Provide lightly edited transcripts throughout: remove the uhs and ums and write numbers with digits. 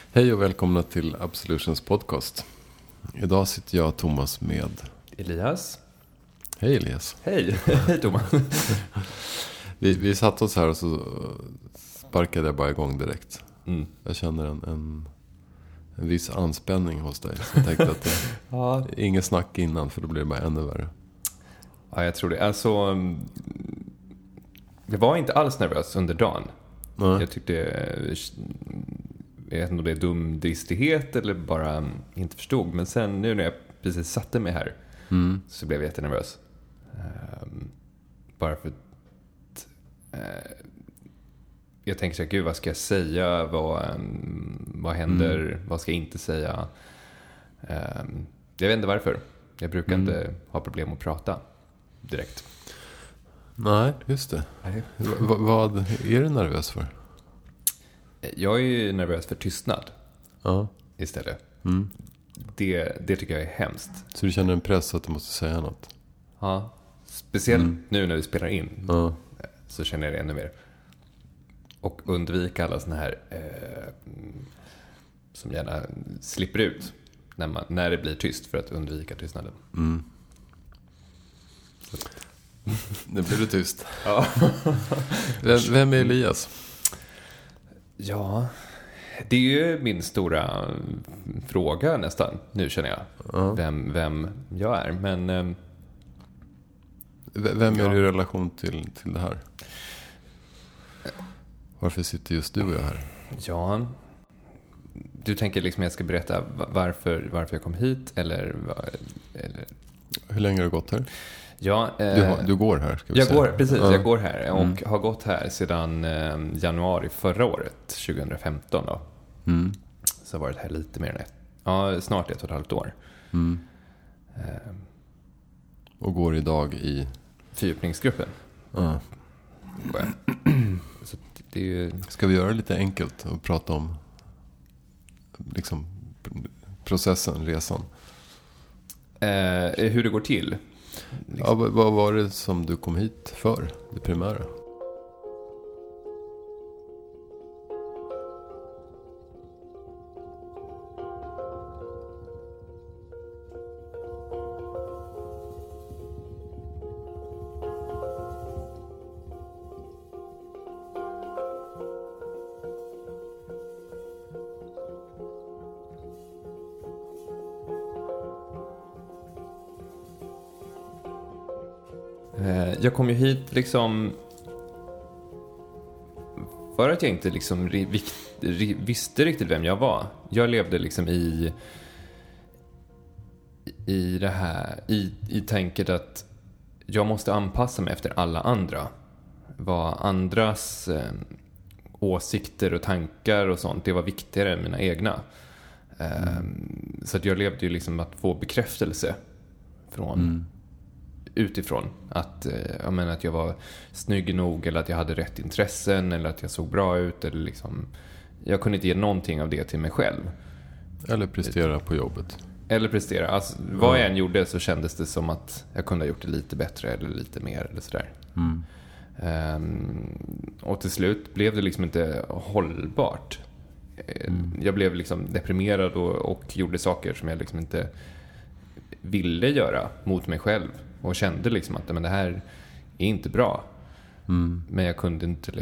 Hej och välkomna till Absolutions podcast. Idag sitter jag och Thomas med Elias. Hej Elias. Hej, hej Thomas. Vi satt oss här och så sparkade jag bara igång direkt. Mm. Jag känner en viss anspänning hos dig. Så jag tänkte att det är inget snack innan, för då blir det bara ännu värre. Ja, jag tror det. Alltså, jag var inte alls nervös under dagen. Nej. Jag tyckte, jag vet inte om det är dum dristighet eller bara inte förstod. Men sen nu när jag precis satte mig här så blev jag jättenervös. Bara för att jag tänker så här, gud, vad ska jag säga? Vad händer? Vad ska jag inte säga? Jag vet inte varför. Jag brukar inte ha problem att prata direkt. Nej, just det. Vad är du nervös för? Jag är ju nervös för tystnad istället. Det tycker jag är hemskt. Så du känner en press att du måste säga något? Ja, speciellt nu när vi spelar in så känner jag det ännu mer. Och undvika alla såna här som gärna slipper ut när det blir tyst, för att undvika tystnaden. Nu blir det tyst. Ja. Vem är Elias? Ja, det är ju min stora fråga nästan nu, känner jag. Vem jag är. Men vem är du i relation till det här? Varför sitter just du och jag här? Ja, du tänker liksom jag ska berätta varför jag kom hit, eller... Hur länge har du gått här? Ja, du går här, ska vi säga. Jag går här och har gått här sedan januari förra året, 2015 då. Så har jag varit här lite mer än snart 1,5 år. Och går idag i fördjupningsgruppen. Så det är ju... Ska vi göra det lite enkelt och prata om liksom processen, resan? Hur det går till. Liksom. Ja, vad var det som du kom hit för, det primära? Jag kom ju hit liksom för att jag inte liksom visste riktigt vem jag var. Jag levde liksom i det här, i tänket att jag måste anpassa mig efter alla andra. Vad andras åsikter och tankar och sånt, det var viktigare än mina egna. Så att jag levde ju liksom att få bekräftelse från utifrån att jag var snygg nog, eller att jag hade rätt intressen, eller att jag såg bra ut, eller liksom, jag kunde inte ge någonting av det till mig själv. Eller prestera på jobbet. Alltså, vad jag än gjorde så kändes det som att jag kunde ha gjort det lite bättre eller lite mer eller sådär. Och till slut blev det liksom inte hållbart. Jag blev liksom deprimerad och gjorde saker som jag liksom inte ville göra mot mig själv. Och kände liksom att men det här är inte bra. Men jag kunde inte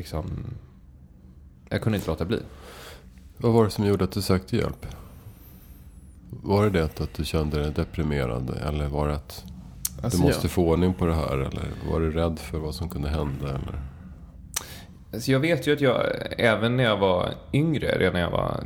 låta bli. Vad var det som gjorde att du sökte hjälp? Var det att du kände dig deprimerad? Eller var det att du måste få ordning på det här? Eller var du rädd för vad som kunde hända? Eller? Alltså jag vet ju att jag, även när jag var yngre, redan när jag var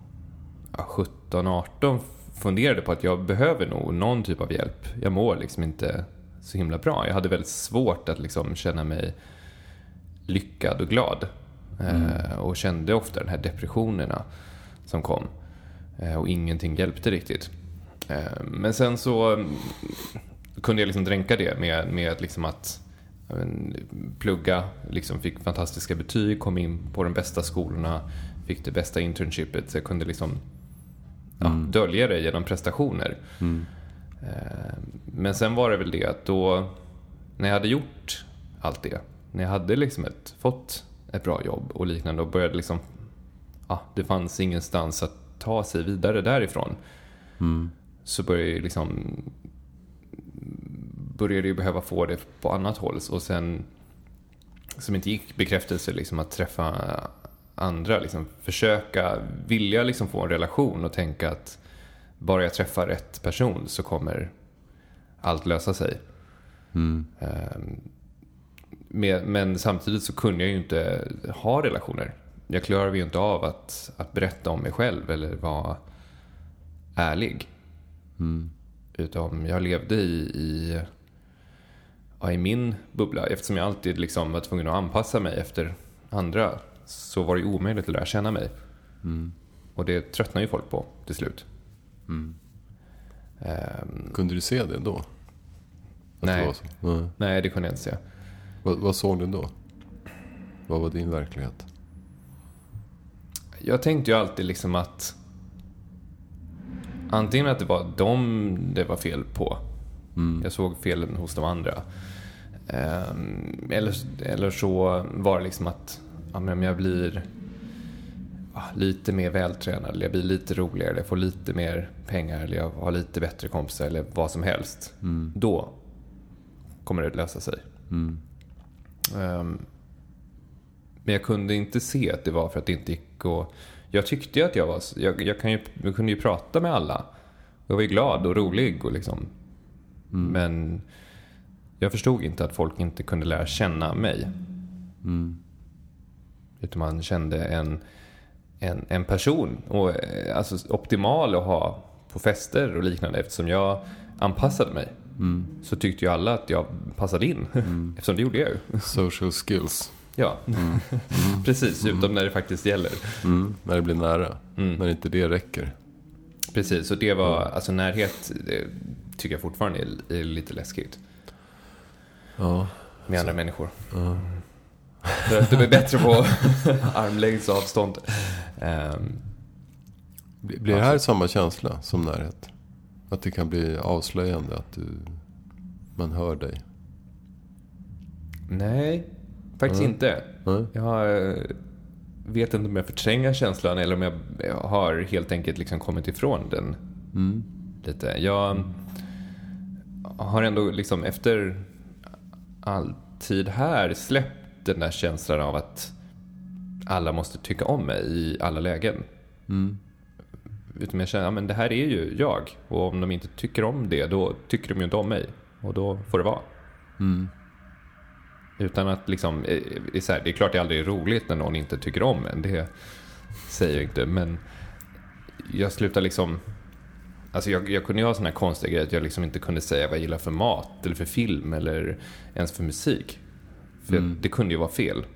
17-18, funderade på att jag behöver nog någon typ av hjälp. Jag mår liksom inte så himla bra. Jag hade väldigt svårt att liksom känna mig lyckad och glad. Och kände ofta den här depressionerna som kom. Och ingenting hjälpte riktigt. Men sen så kunde jag liksom dränka det med liksom att plugga, liksom fick fantastiska betyg, kom in på de bästa skolorna, fick det bästa internshipet, så jag kunde liksom dölja det genom prestationer. Men sen var det väl det att då, när jag hade gjort allt det, när jag hade liksom fått ett bra jobb och liknande, och började liksom, det fanns ingenstans att ta sig vidare därifrån. Så började ju behöva få det på annat håll. Och sen, som inte gick, bekräftelse liksom, att träffa andra, liksom, vilja liksom få en relation och tänka att bara jag träffar rätt person så kommer allt lösa sig. Men samtidigt så kunde jag ju inte ha relationer. Jag klarade ju inte av att berätta om mig själv eller vara ärlig. Utan jag levde i min bubbla. Eftersom jag alltid liksom var tvungen att anpassa mig efter andra, så var det omöjligt att lära känna mig. Och det tröttnar ju folk på till slut. Kunde du se det då? Nej. Nej, det kunde jag inte se. Vad såg du då? Vad var din verklighet? Jag tänkte ju alltid liksom att antingen att det var dem det var fel på. Jag såg felen hos de andra. Eller så var det liksom att om jag blir lite mer vältränad, eller jag blir lite roligare, eller jag får lite mer pengar, eller jag har lite bättre kompisar, eller vad som helst, då kommer det att lösa sig. Men jag kunde inte se att det var för att det inte gick. Och jag tyckte ju att jag kunde ju prata med alla. Jag var ju glad och rolig och liksom. Men jag förstod inte att folk inte kunde lära känna mig. Utan man kände en person, och alltså optimal att ha på fester och liknande. Eftersom jag anpassade mig, så tyckte ju alla att jag passade in. Eftersom det gjorde jag ju. Social skills. Ja, precis. Utom när det faktiskt gäller. När det blir nära. När inte det räcker. Precis, och det var alltså närhet, det tycker jag fortfarande är lite läskigt. Ja. Med andra människor. Det blir bättre på armlängds avstånd. Blir det här samma känsla som närhet? Att det kan bli avslöjande, att man hör dig? Nej, faktiskt inte. Jag vet inte om jag förtränger känslan eller om jag har helt enkelt liksom kommit ifrån den lite. Jag har ändå liksom efter all tid här släppt den där känslan av att alla måste tycka om mig i alla lägen. Utan jag känner, men det här är ju jag. Och om de inte tycker om det, då tycker de ju inte om mig. Och då får det vara. Utan att liksom, det är klart det aldrig är roligt när någon inte tycker om en. Det säger jag inte. Men jag slutar liksom, alltså jag kunde ju ha såna här konstiga grejer att jag liksom inte kunde säga vad jag gillar för mat eller för film eller ens för musik. För det kunde ju vara fel.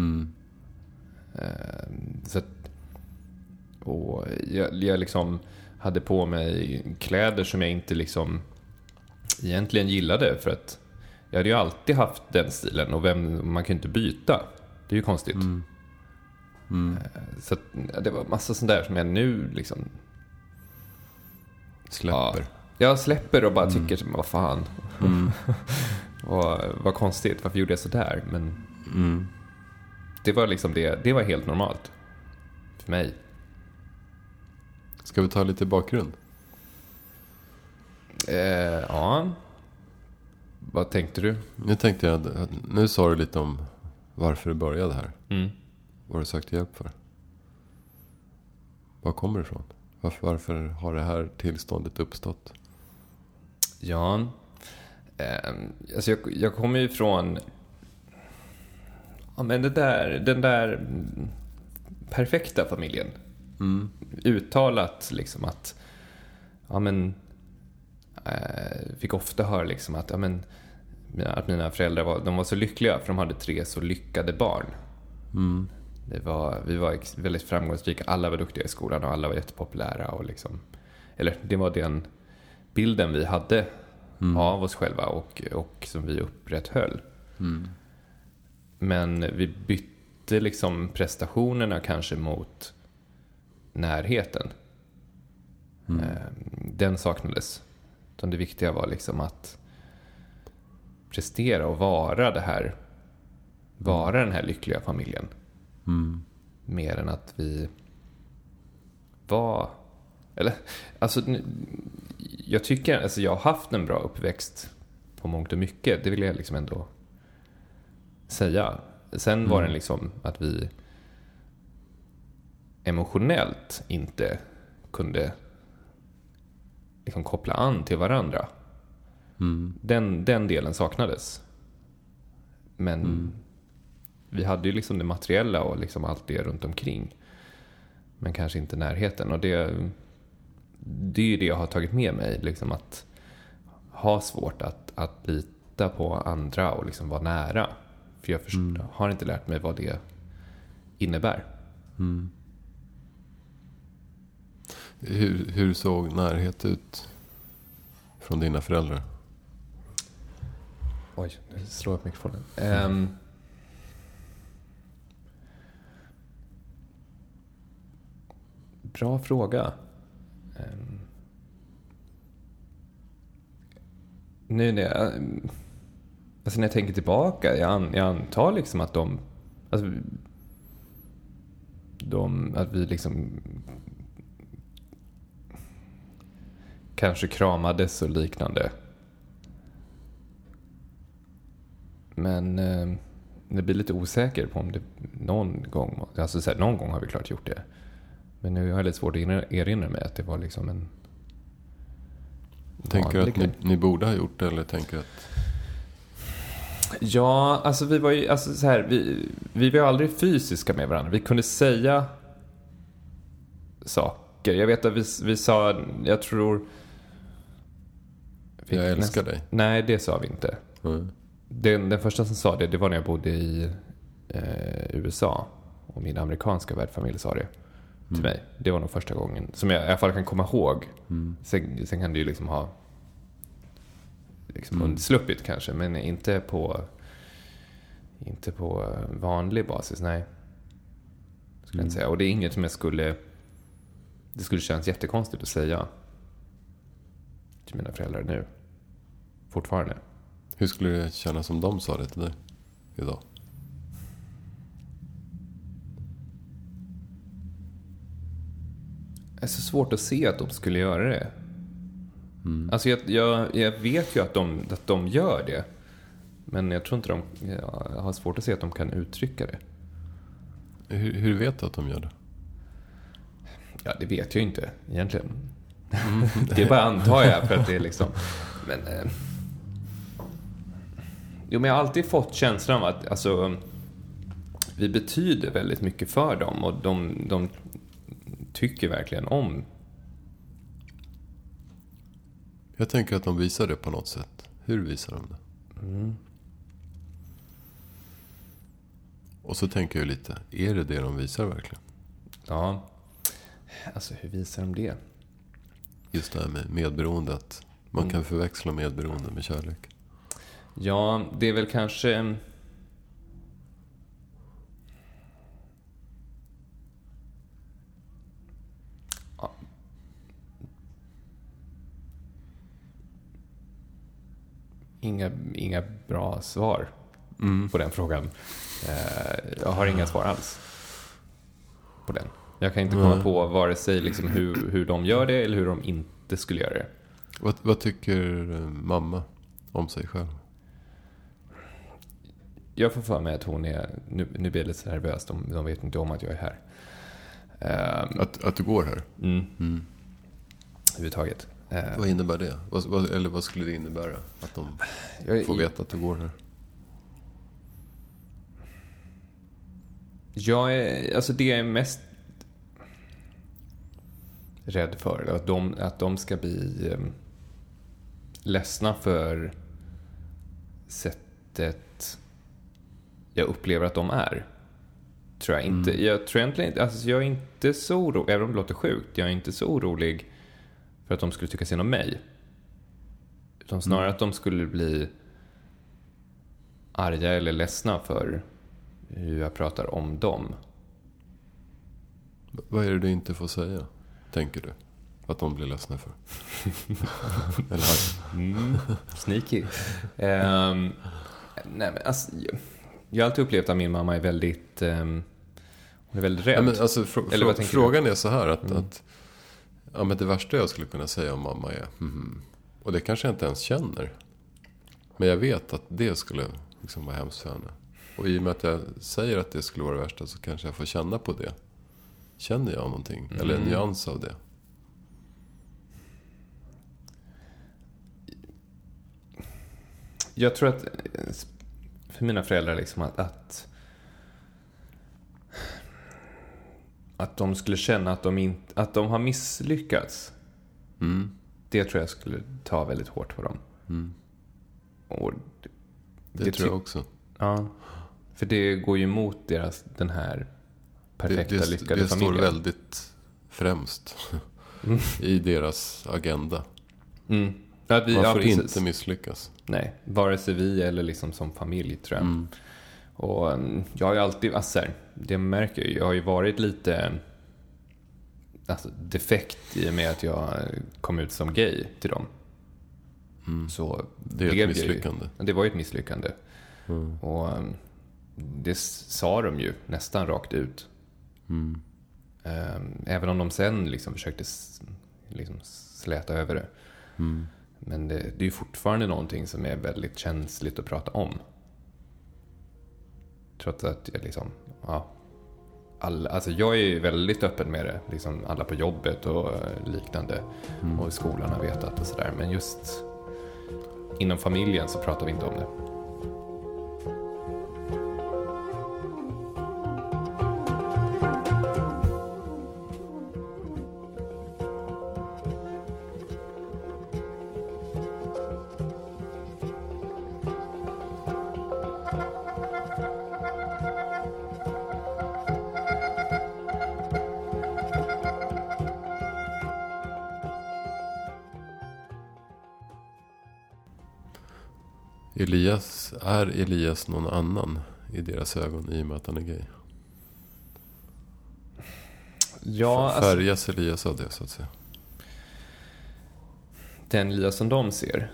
Så att, och jag liksom hade på mig kläder som jag inte liksom egentligen gillade, för att jag hade ju alltid haft den stilen, och man kan ju inte byta. Det är ju konstigt. Så att, det var massa sånt där som jag nu liksom släpper. Jag släpper och bara tycker, vad fan. Och vad konstigt, varför gjorde jag så där? Men det var liksom det var helt normalt för mig. Ska vi ta lite bakgrund? Ja. Vad tänkte du? Nu tänkte jag att nu sa du lite om varför det började här. Vad du sökte hjälp för. Var kommer det ifrån? Varför har det här tillståndet uppstått? Ja, alltså jag kommer ju från men den där perfekta familjen. Uttalat liksom att fick ofta höra liksom att mina föräldrar var så lyckliga för de hade 3 så lyckade barn. Vi var väldigt framgångsrika, alla var duktiga i skolan och alla var jättepopulära och liksom, eller det var den bilden vi hade av oss själva och som vi upprätthöll. Men vi bytte liksom prestationerna kanske mot närheten. Den saknades. Det viktiga var liksom att prestera och vara den här lyckliga familjen. Mer än att vi var Eller, alltså, jag tycker, alltså jag har haft en bra uppväxt på mångt och mycket. Det vill jag liksom ändå säga. Sen var det liksom att vi emotionellt inte kunde liksom koppla an till varandra. Den delen saknades. Men vi hade ju liksom det materiella och liksom allt det runt omkring. Men kanske inte närheten. Och det är ju det jag har tagit med mig. Liksom att ha svårt att lita på andra och liksom vara nära. För jag har inte lärt mig vad det innebär. Hur såg närhet ut från dina föräldrar? Oj, nu slår jag upp mikrofonen. Bra fråga. Nu när jag tänker tillbaka, jag antar liksom att att vi liksom kanske kramades och liknande. Men det blir lite osäker på om det någon gång, alltså så här, någon gång har vi klart gjort det. Men nu har jag lite svårt att erinra mig att det var liksom en... Tänker du att ni borde ha gjort det, eller tänker att... Ja, alltså vi var ju, alltså så här, vi var aldrig fysiska med varandra. Vi kunde säga saker. Jag vet att vi sa, jag tror... Jag älskar dig. Nej, det sa vi inte. Den första som sa det var när jag bodde i USA. Och min amerikanska värdfamilj sa det till mig. Det var nog första gången som jag i alla fall kan komma ihåg. Sen kan det ju liksom ha liksom undsluppit kanske, men inte på vanlig basis, nej. Skulle jag inte säga. Och det är inget som det skulle kännas jättekonstigt att säga till mina föräldrar nu. Fortfarande. Hur skulle det kännas om de sa det till dig idag? Det är så svårt att se att de skulle göra det. Alltså jag vet ju att de gör det. Men jag tror inte jag har svårt att se att de kan uttrycka det. Hur vet du att de gör det? Ja, det vet jag inte egentligen. Det är bara antar jag, för att det är liksom... Men jag har alltid fått känslan av att alltså, vi betyder väldigt mycket för dem. Och de tycker verkligen om. Jag tänker att de visar det på något sätt. Hur visar de det? Och så tänker jag lite, är det de visar verkligen? Ja, alltså hur visar de det? Just det här med medberoende, att man kan förväxla medberoende med kärlek. Ja, det är väl kanske... Inga bra svar på den frågan. Jag har inga svar alls på den. Jag kan inte komma på vare sig liksom hur de gör det eller hur de inte skulle göra det. Vad tycker mamma om sig själv? Jag får för mig att hon är... Nu blir det lite nervöst. De vet inte om att jag är här. Att du går här? Överhuvudtaget. Vad innebär det? Eller vad skulle det innebära? Att de får veta att du går här? Alltså det jag är mest rädd för, att de ska bli ledsna för sättet jag upplever att de är. Tror jag inte. Jag tror egentligen inte, alltså jag är inte så orolig, även om det låter sjukt, jag är inte så orolig för att de skulle tycka synd om mig. Utan snarare att de skulle bli arga eller ledsna för hur jag pratar om dem. Vad är det du inte får säga, tänker du? Att de blir ledsna för? Eller sneaky. Nej, men alltså, jag har alltid upplevt att min mamma är väldigt hon är väldigt rädd. Ja, men alltså, frågan är så här att Ja, men det värsta jag skulle kunna säga om mamma är och det kanske jag inte ens känner. Men jag vet att det skulle liksom vara hemskt för henne. Och i och med att jag säger att det skulle vara det värsta så kanske jag får känna på det. Känner jag någonting? Eller en nyans av det? Jag tror att för mina föräldrar liksom att de skulle känna att de har misslyckats. Det tror jag skulle ta väldigt hårt på dem. Och det tror jag också. Ja. För det går ju emot den här perfekta lyckade familjen. Det står väldigt främst i deras agenda. Man får inte misslyckas. Nej, vare sig vi eller liksom som familj, tror jag. Och jag har ju alltid, det märker jag har ju varit lite defekt i och med att jag kom ut som gay till dem. Så det är ett misslyckande. Det var ju ett misslyckande. Och det sa de ju nästan rakt ut. Även om de sen liksom försökte liksom släta över det. Men det är ju fortfarande någonting som är väldigt känsligt att prata om. Trots att jag liksom, jag är ju väldigt öppen med det. Liksom alla på jobbet och liknande. Och i skolan har vetat och sådär. Men just inom familjen så pratar vi inte om det. Är Elias någon annan i deras ögon i och med att han är gay? Ja, färgas Elias av det, så att säga? Den Elias som de ser?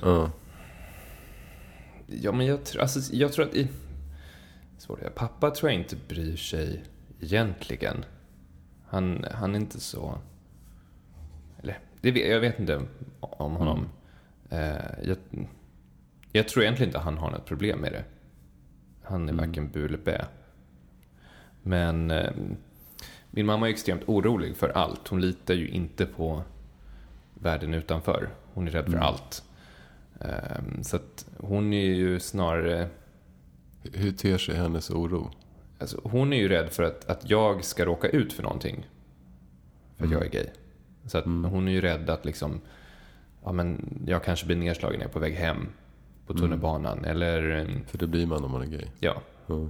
Ja, men jag tror att pappa tror jag inte bryr sig egentligen. Han är inte så... Eller, jag vet inte om honom. Jag tror egentligen inte han har något problem med det. Han är varken bu eller bä. Men min mamma är extremt orolig för allt. Hon litar ju inte på världen utanför. Hon är rädd för allt. Så att hon är ju snarare... Hur ter sig hennes oro? Alltså, hon är ju rädd för att jag ska råka ut för någonting. För att jag är gay. Så att hon är ju rädd att liksom... Ja, men jag kanske blir nedslagen när jag är på väg hem på tunnelbanan. Eller... För det blir man om man är gay. Ja.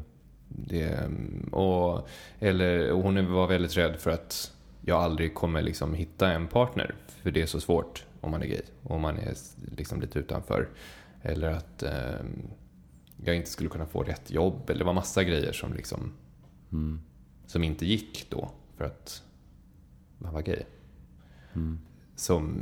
Och hon var väldigt rädd för att jag aldrig kommer liksom hitta en partner. För det är så svårt om man är gay. Om man är liksom lite utanför. Eller att jag inte skulle kunna få rätt jobb. Eller det var massa grejer som liksom som inte gick då. För att man var gay. Som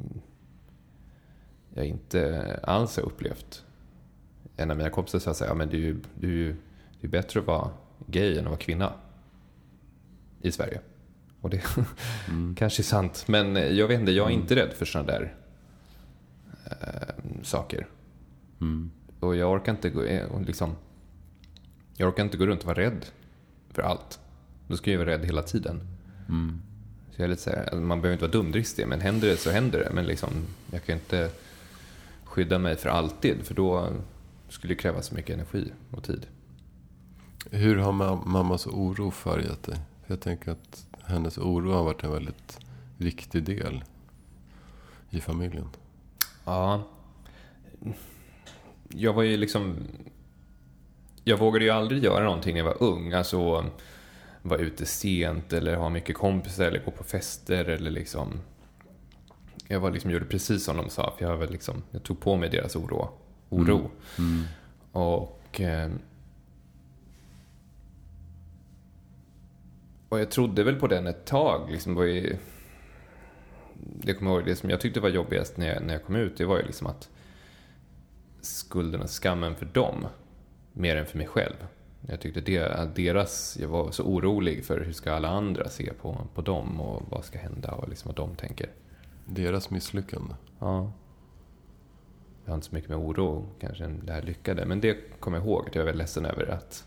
jag inte alls har upplevt. En av mina kompisar sa att men det är bättre att vara gay än att vara kvinna i Sverige. Och det kanske är sant. Men jag vet inte, jag är inte rädd för sådana där saker. Och jag orkar inte gå runt och vara rädd för allt. Då ska jag vara rädd hela tiden. Så jag är lite så här, man behöver inte vara dumdristig, men händer det så händer det. Men liksom, jag kan inte skydda mig för alltid, för då skulle det kräva så mycket energi och tid. Hur har mammas oro färgat dig? Jag tänker att hennes oro har varit en väldigt viktig del i familjen. Ja. Jag var ju liksom... Jag vågade ju aldrig göra någonting när jag var ung. Alltså vara ute sent eller ha mycket kompisar eller gå på fester eller liksom... Jag var liksom, gjorde precis som de sa, för jag tog på mig deras oro. Och jag trodde väl på den ett tag. Liksom det kommer ihåg, det som jag tyckte var jobbigast när jag kom ut, det var ju liksom att skulden och skammen för dem mer än för mig själv. Jag tyckte jag var så orolig för hur ska alla andra se på dem och vad ska hända och liksom vad de tänker. Deras misslyckande. Ja. Jag har inte så mycket med oro kanske än det här lyckade. Men det kommer jag ihåg att jag var väldigt ledsen över att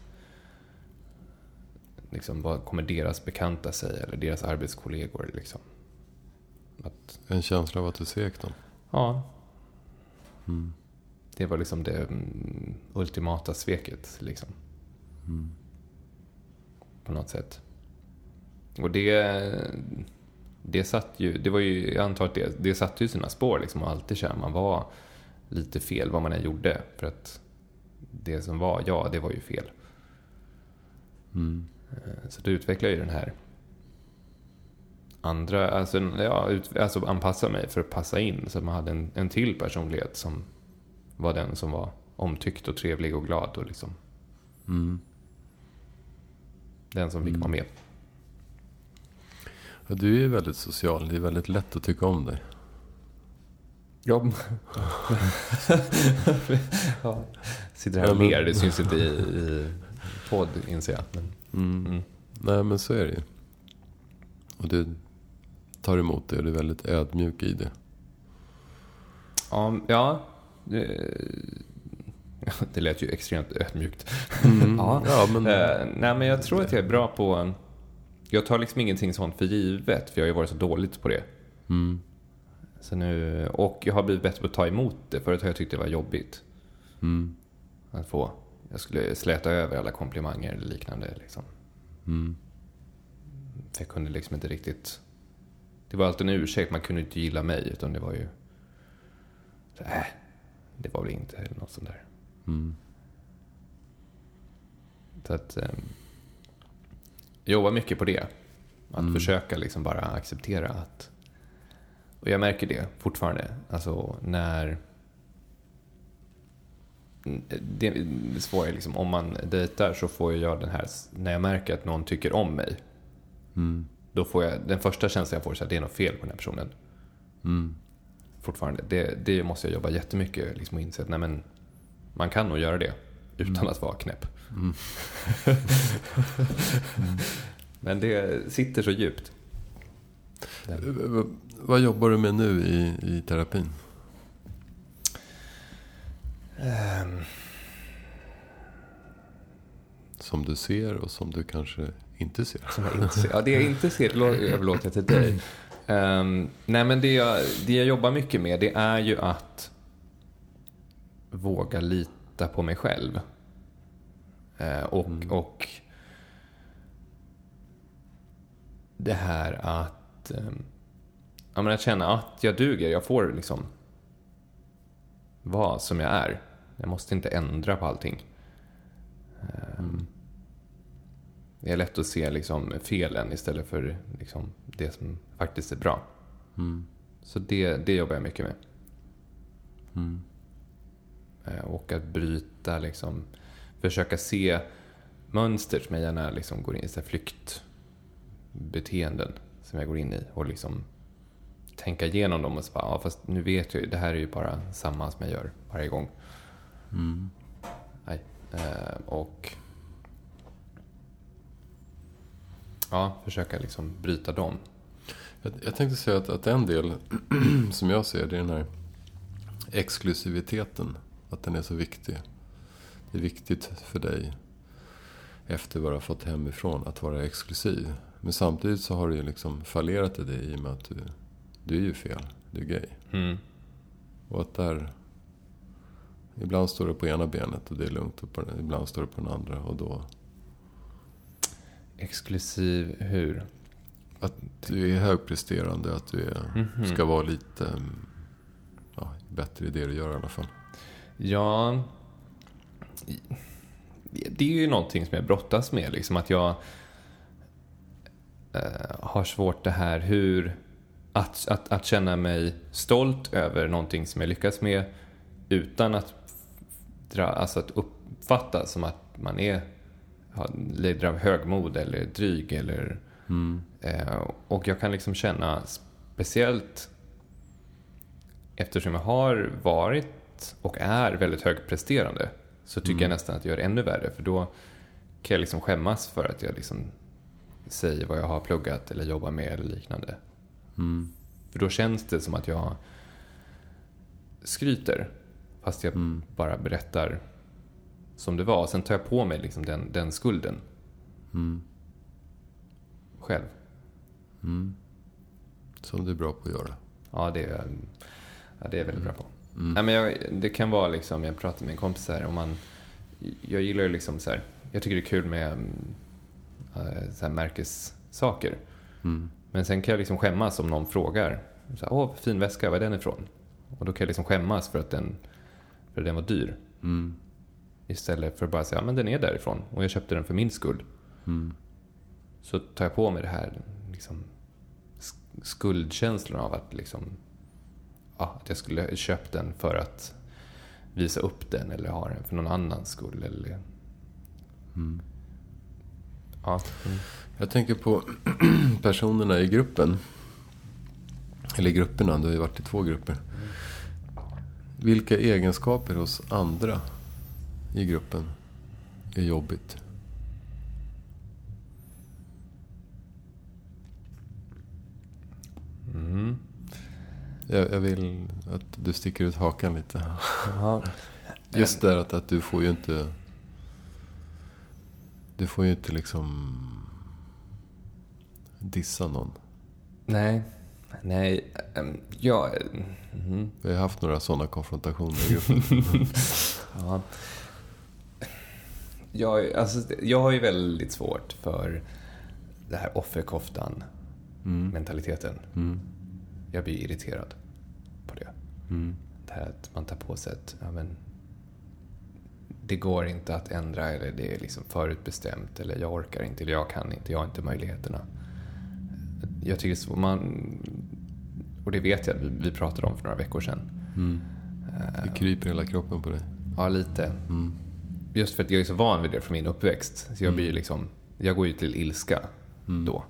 liksom, vad kommer deras bekanta säga eller deras arbetskollegor liksom. En känsla av att du svek dem. Ja. Det var liksom det ultimata sveket liksom. På något sätt. Och det satt ju, det var ju, jag antar att det satt ju sina spår liksom, och alltid kände man var lite fel vad man än gjorde, för att det som var, det var ju fel. Så det utvecklar ju den här andra, alltså anpassa mig för att passa in, så att man hade en till personlighet som var den som var omtyckt och trevlig och glad och liksom den som fick vara med. Ja, du är ju väldigt social. Det är väldigt lätt att tycka om dig. Ja. Ja. Sitter här och ler. Det syns inte i podd, inser jag. Men. Nej, men så är det ju. Och du tar emot det och du är väldigt ödmjuk i det. Ja. Det lät ju extremt ödmjukt. Ja, men... Nej, men jag tror att jag är bra på... Jag tar liksom ingenting sånt för givet, för jag har ju varit så dåligt på det. Så nu, och jag har blivit bättre på att ta emot det. Förut har jag tyckt det var jobbigt. Att få... Jag skulle släta över alla komplimanger eller liknande liksom. För jag kunde liksom inte riktigt... Det var alltid en ursäkt, man kunde inte gilla mig, utan det var ju... Så, det var väl inte eller något sånt där. Så att... jobba mycket på det. Att försöka liksom bara acceptera att... Och jag märker det fortfarande. Alltså när... Det svåra är liksom, om man dejtar så får jag den här... När jag märker att någon tycker om mig. Då får jag... Den första känslan jag får är att det är något fel på den här personen. Fortfarande. Det måste jag jobba jättemycket liksom, och inse att nej, men man kan nog göra det utan att vara knäpp. Men det sitter så djupt. Vad jobbar du med nu i terapin? Som du ser och som du kanske inte ser. Som jag inte ser. Ja, det jag inte ser överlåter jag till dig. Nej, men det jag jobbar mycket med, det är ju att våga lita på mig själv. Och det här att att känna att jag duger. Jag får liksom vara som jag är. Jag måste inte ändra på allting. Det är lätt att se liksom felen istället för liksom det som faktiskt är bra. Så det jobbar jag mycket med. Och att bryta liksom, försöka se mönster som jag gärna liksom går in i, så här flyktbeteenden som jag går in i, och liksom tänka igenom dem och så bara, fast nu vet jag ju, det här är ju bara samma som jag gör varje gång. Och försöka liksom bryta dem. Jag tänkte säga att en del som jag ser, det är den här exklusiviteten, att den är så viktig. Det är viktigt för dig efter vad du har fått hemifrån att vara exklusiv. Men samtidigt så har du ju liksom fallerat i det i och med att du är ju fel. Du är gay. Och att där... Ibland står du på ena benet och det är lugnt. Och ibland står du på den andra och då... Exklusiv hur? Att du är högpresterande. Att du ska vara lite bättre i det du gör i alla fall. Ja... Det är ju någonting som jag brottas med. Liksom att jag har svårt det här hur... Att känna mig stolt över någonting som jag lyckas med utan att att uppfatta som att man lider av högmod eller dryg eller och jag kan liksom känna, speciellt eftersom jag har varit och är väldigt högpresterande, så tycker jag nästan att jag gör det ännu värre, för då kan jag liksom skämmas för att jag liksom säger vad jag har pluggat eller jobbar med eller liknande. För då känns det som att jag skryter, fast jag bara berättar som det var. Sen tar jag på mig liksom den skulden själv. Som du är bra på att göra. Ja, det är jag väldigt bra på. Nej, men det kan vara liksom, jag pratar med en kompis här, och jag gillar liksom så här, jag tycker det är kul med så här märkessaker. Men sen kan jag liksom skämmas om någon frågar så här, åh, fin väska, var är den ifrån? Och då kan jag liksom skämmas för att den var dyr. Istället för att bara säga, ja, men den är därifrån och jag köpte den för min skull. Så tar jag på mig det här liksom skuldkänslan av att liksom, ja, att jag skulle köpt den för att visa upp den eller ha den för någon annans skull eller ja. Jag tänker på personerna i gruppen. Eller grupperna, du har ju varit i 2 grupper. Vilka egenskaper hos andra i gruppen är jobbigt? Jag vill att du sticker ut hakan lite. Just där att du får ju inte liksom dissa någon. Nej. Ja. Vi har haft några sådana konfrontationer i gruppen. Ja. Jag har ju väldigt svårt för det här offerkoftan mentaliteten. Jag blir irriterad på det. Det här att man tar på sig att det går inte att ändra, eller det är liksom förutbestämt, eller jag orkar inte, eller jag kan inte, jag har inte möjligheterna. Jag tycker så, och det vet jag, vi pratade om för några veckor sedan. Det kryper hela kroppen på dig. Ja, lite. Just för att jag är så van vid det från min uppväxt. Så jag blir liksom, jag går ju till ilska då.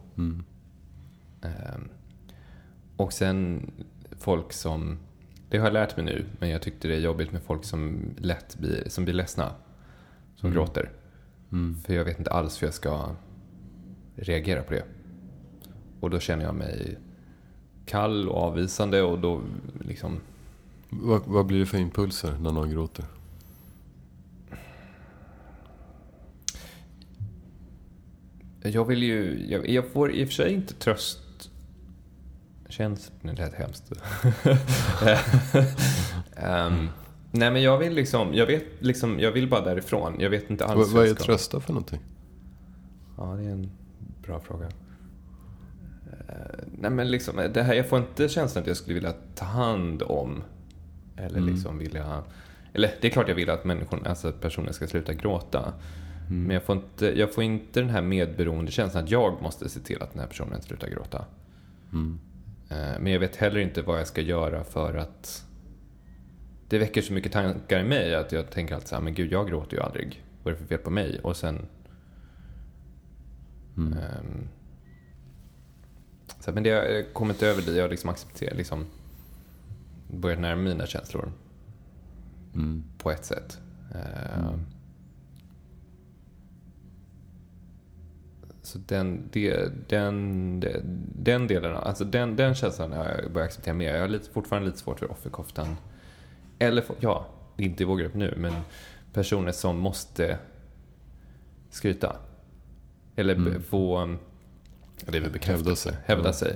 Och sen folk som, det har jag lärt mig nu, men jag tyckte det är jobbigt med folk som blir ledsna, som gråter. För jag vet inte alls hur jag ska reagera på det. Och då känner jag mig kall och avvisande, och då liksom... Vad blir det för impulser när någon gråter? Jag vill ju... Jag får i och för sig inte tröst. Känns det rätt hemskt. Nej, men jag vill liksom... Jag vill bara därifrån. Jag vet inte alls vad är trösta för någonting? Ja, det är en bra fråga. Nej, men liksom det här, jag får inte känslan att jag skulle vilja ta hand om, eller liksom vilja, eller det är klart jag vill att personen ska sluta gråta, men jag får inte den här medberoende känslan att jag måste se till att den här personen slutar gråta. Men jag vet heller inte vad jag ska göra, för att det väcker så mycket tankar i mig att jag tänker alltid så här, men gud, jag gråter ju aldrig, vad är det för fel på mig? Och sen så, men det har kommit över det. Jag liksom accepterar, liksom börjat närma mina känslor på ett sätt. Så den delen, alltså den känslan har jag börjat acceptera mer. Jag har fortfarande lite svårt för offerkoftan. Eller inte i vår grupp nu, men personer som måste skryta eller få, det är väl bekräftelse, hävda sig.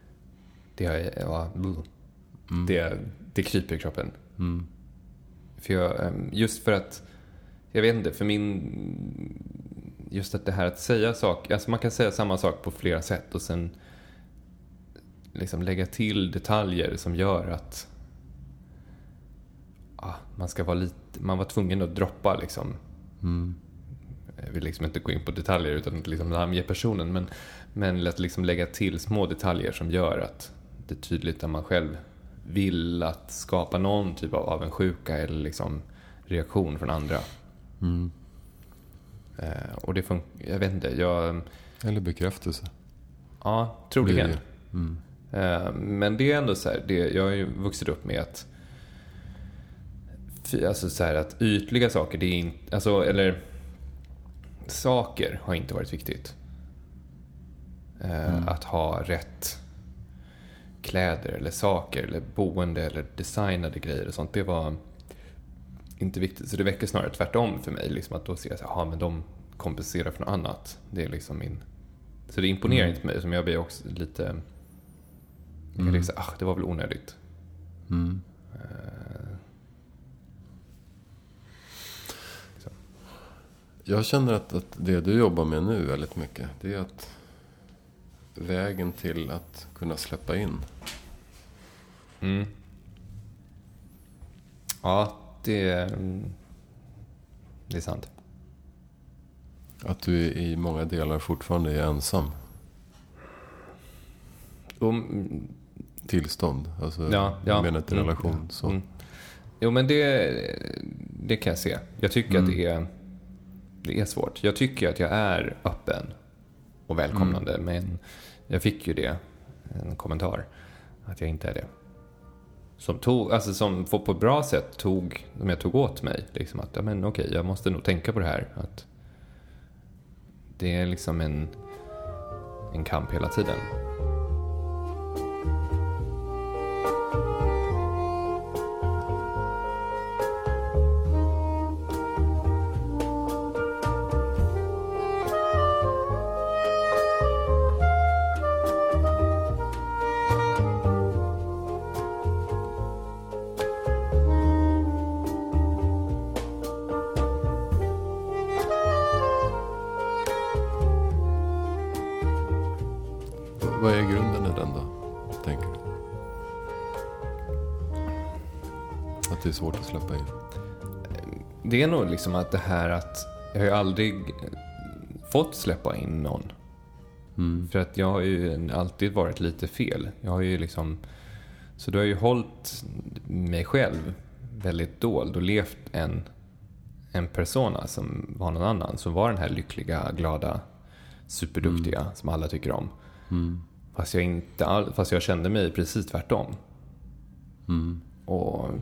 Det kryper i kroppen. För just för att jag vet inte, för just att det här att säga saker, alltså man kan säga samma sak på flera sätt och sen liksom lägga till detaljer som gör att man var tvungen att droppa liksom. Jag vill liksom inte gå in på detaljer utan att liksom namnge personen, men att liksom lägga till små detaljer som gör att det är tydligt att man själv vill att skapa någon typ av avundsjuka eller liksom reaktion från andra. Och det jag vet inte, eller bekräftelse. Ja, troligen. Men det är ändå så här, jag har ju vuxit upp med att alltså så här, att ytliga saker, det är inte, alltså, eller saker har inte varit viktigt. Att ha rätt kläder eller saker eller boende eller designade grejer och sånt, det var inte viktigt. Så det väcker snarare tvärtom för mig, liksom att då se att men de kompenserar för något annat. Det är liksom så det imponerar inte på mig, som jag blir också lite liksom, det var väl onödigt. Jag känner att det du jobbar med nu väldigt mycket, det är att vägen till att kunna släppa in. Ja, det är sant. Att du i många delar fortfarande är ensam. Tillstånd. Alltså, jag menar inte relation. Så. Jo, men det kan jag se. Jag tycker att det är svårt. Jag tycker att jag är öppen och välkomnande. Men jag fick ju en kommentar att jag inte är det. Som på ett bra sätt tog åt mig. Liksom att, jag måste nog tänka på det här. Att det är liksom en kamp hela tiden. Vad är grunden i den då, tänker du? Att det är svårt att släppa in? Det är nog liksom att det här att jag har ju aldrig fått släppa in någon. För att jag har ju alltid varit lite fel. Jag har ju liksom, så du har ju hållit mig själv väldigt dold och levt en persona som var någon annan. Som var den här lyckliga, glada, superduktiga som alla tycker om. Fast jag kände mig precis tvärtom. Och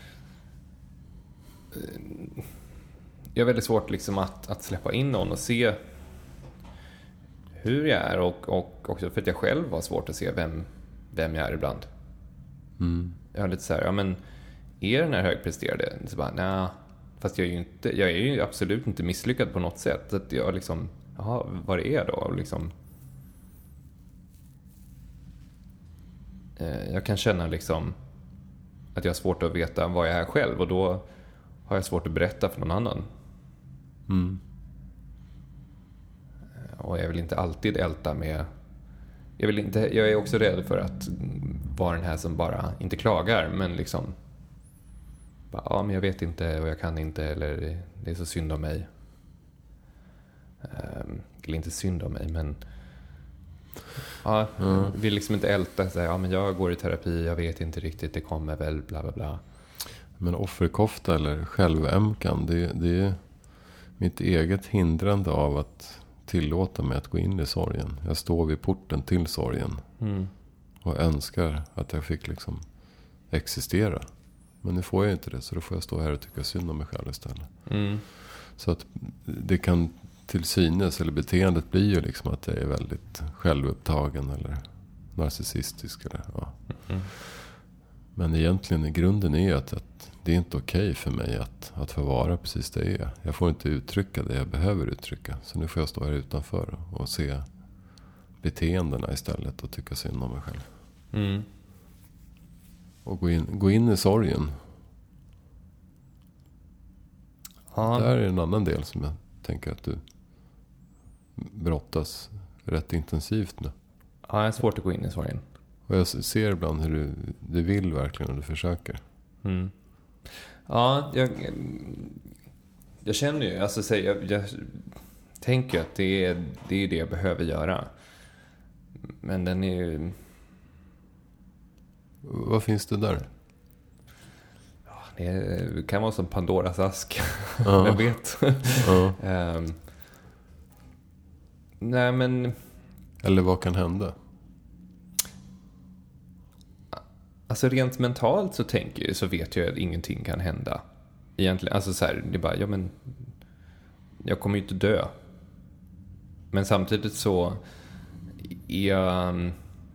jag är väldigt svårt liksom att släppa in någon och se hur jag är, och också för att jag själv har svårt att se vem jag är ibland. Jag är lite så här, men är den här högpresterade? Så bara, nej, fast jag är ju absolut inte misslyckad på något sätt. Så att jag liksom, vad det är då? Och liksom, jag kan känna liksom att jag har svårt att veta vad jag är själv, och då har jag svårt att berätta för någon annan. Och jag vill inte alltid älta med. Jag är också rädd för att vara den här som bara inte klagar, men liksom men jag vet inte och jag kan inte, eller det är så synd om mig. Eller inte synd om mig, men vill liksom inte älta så här, men jag går i terapi, jag vet inte riktigt, det kommer väl bla bla bla. Men offerkofta eller självämkan, det är mitt eget hindrande av att tillåta mig att gå in i sorgen. Jag står vid porten till sorgen och önskar att jag fick liksom existera. Men nu får jag inte det, så då får jag stå här och tycka synd om mig själv istället. Så att det kan till synes, eller beteendet blir ju liksom att jag är väldigt självupptagen eller narcissistisk. Eller, Men egentligen i grunden är att det är inte okej för mig att få vara precis det jag är. Jag får inte uttrycka det jag behöver uttrycka. Så nu får jag stå här utanför och se beteendena istället och tycka synd om mig själv. Och gå in i sorgen. Det här är en annan del som jag tänker att du brottas rätt intensivt nu. Ja, jag är svårt att gå in i sorgen. Och jag ser ibland hur du vill verkligen, och du försöker. Ja, jag känner ju, alltså jag tänker att det är det jag behöver göra. Men den är ju... Vad finns det där? Det kan vara som Pandoras ask. Vem vet? Nej, men... Eller vad kan hända? Alltså rent mentalt så vet jag att ingenting kan hända. Egentligen, alltså så här, det är bara, men jag kommer ju inte dö. Men samtidigt så är jag...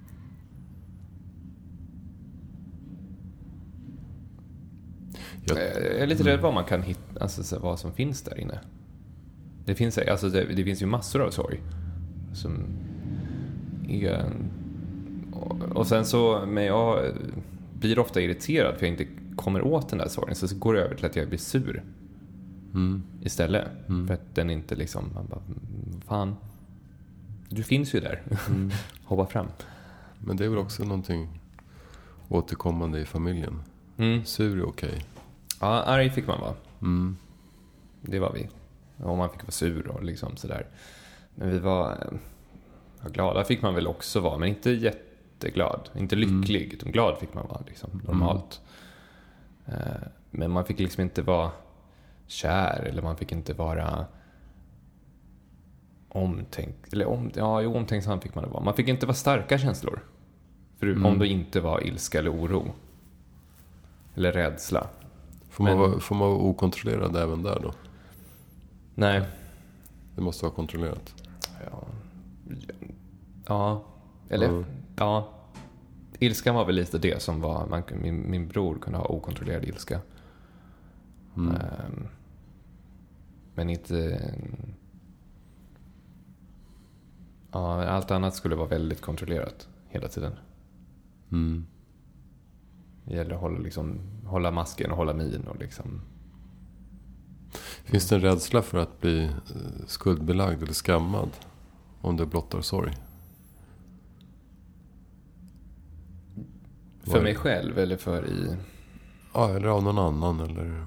Jag är lite rädd vad man kan hitta, alltså vad som finns där inne. Det finns ju massor av sorg som är, och sen så, men jag blir ofta irriterad för jag inte kommer åt den där sorgen, så går det över till att jag blir sur istället, för att den inte liksom, man bara, fan, du finns ju där. Hoppa fram. Men det är väl också någonting återkommande i familjen. Sur är okej. Ja, arg fick man vara. Det var vi. Och man fick vara sur och liksom sådär. Men vi var glada fick man väl också vara. Men inte jätteglad. Inte lycklig. Utan glad fick man vara liksom, normalt. Men man fick liksom inte vara kär. Eller man fick inte vara omtänksam fick man vara. Man fick inte vara starka känslor. För om det inte var ilska eller oro. Eller rädsla. Får man vara okontrollerad även där då? Nej. Det måste vara kontrollerat. Ja. Eller, ja. Ilskan var väl lite det som var... Min bror kunde ha okontrollerad ilska. Men inte... Ja, allt annat skulle vara väldigt kontrollerat hela tiden. Det gäller att hålla masken och hålla min och liksom... Finns det en rädsla för att bli skuldbelagd eller skammad om det blottar sorg? För mig själv eller för i... Ja, eller av någon annan eller...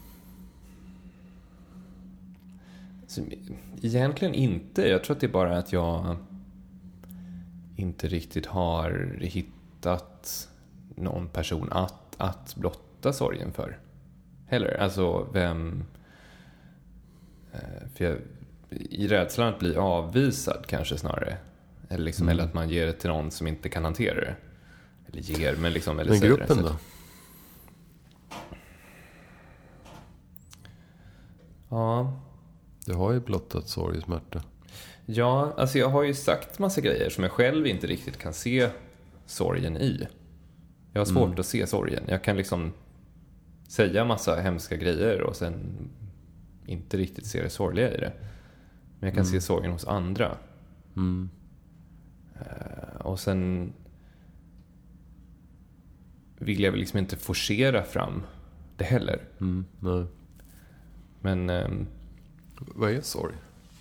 Så, egentligen inte. Jag tror att det är bara att jag inte riktigt har hittat någon person att blotta sorgen för. Heller. Alltså vem... För i rädslan att bli avvisad kanske snarare. Eller, liksom, eller att man ger det till någon som inte kan hantera det. Eller ger, men liksom... Eller men gruppen då? Ja. Du har ju blottat sorg och smärta. Ja, alltså jag har ju sagt massa grejer som jag själv inte riktigt kan se sorgen i. Jag har svårt att se sorgen. Jag kan liksom säga massa hemska grejer och sen inte riktigt se det sorgliga i det. Men jag kan se sorgen hos andra. Och sen vill jag väl liksom inte forcera fram det heller. Nej. Men... vad är sorg?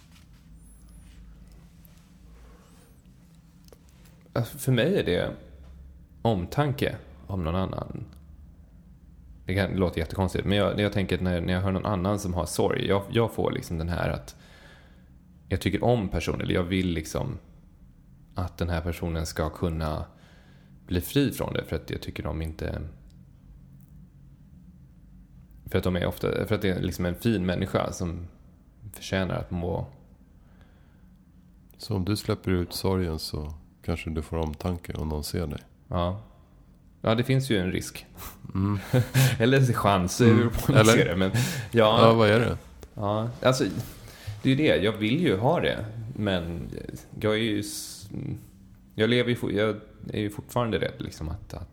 Alltså för mig är det omtanke om någon annan. Det låter jättekonstigt, men jag tänker att när jag hör någon annan som har sorg, jag får liksom den här att jag tycker om personen, eller jag vill liksom att den här personen ska kunna bli fri från det, för att jag tycker de inte... För att de är ofta... För att det är liksom en fin människa som förtjänar att må... Så om du släpper ut sorgen så kanske du får omtanke om någon ser dig? Ja. Ja, det finns ju en risk. Eller en chans på hur man ser det. Men, ja, vad är det? Ja, alltså... Det är ju det. Jag vill ju ha det. Men jag är ju... Jag är ju fortfarande rädd liksom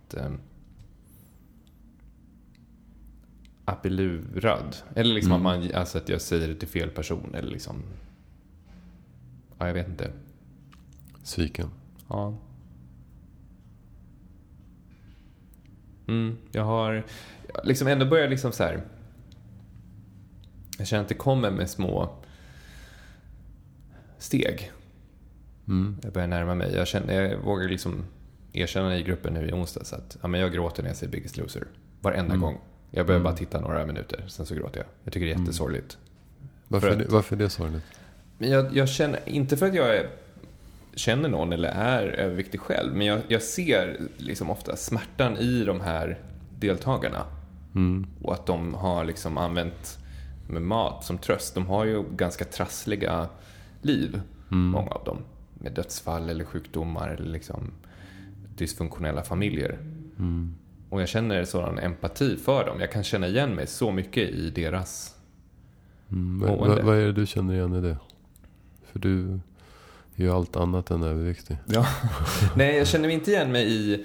att bli lurad. Eller liksom att jag säger det till fel person. Eller liksom... Ja, jag vet inte. Sviken. Ja. Jag har... liksom ändå börjar liksom så här... Jag känner att det kommer med små steg. Jag börjar närma mig. Jag vågar liksom erkänna i gruppen nu i onsdags att men jag gråter när jag ser Biggest Loser. Varenda gång. Jag börjar bara titta några minuter, sen så gråter jag. Jag tycker det är jättesorgligt. Varför är det sorgligt? Men jag känner, inte för att jag känner någon eller är överviktig själv, men jag ser liksom ofta smärtan i de här deltagarna. Och att de har liksom använt med mat som tröst. De har ju ganska trassliga liv, många av dem. Med dödsfall eller sjukdomar eller liksom dysfunktionella familjer. Och jag känner sådan empati för dem. Jag kan känna igen mig så mycket i deras mående. Vad är det du känner igen i det? För är ju allt annat än överviktig. Ja. Nej, jag känner mig inte igen mig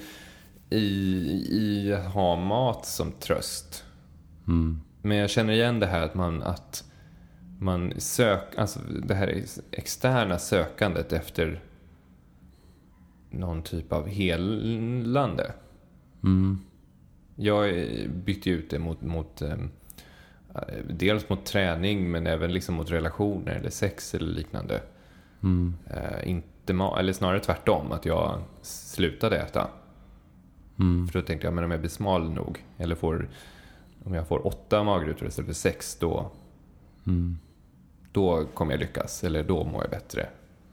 i att ha mat som tröst. Men jag känner igen det här att man alltså det här externa sökandet efter någon typ av helande. Jag bytte ut det mot dels mot träning, men även liksom mot relationer eller sex eller liknande. Eller snarare tvärtom, att jag slutade äta. För då tänkte jag, men om jag blir smal nog, eller om jag får 8 magrutor istället för 6, då kommer jag lyckas, eller då mår jag bättre.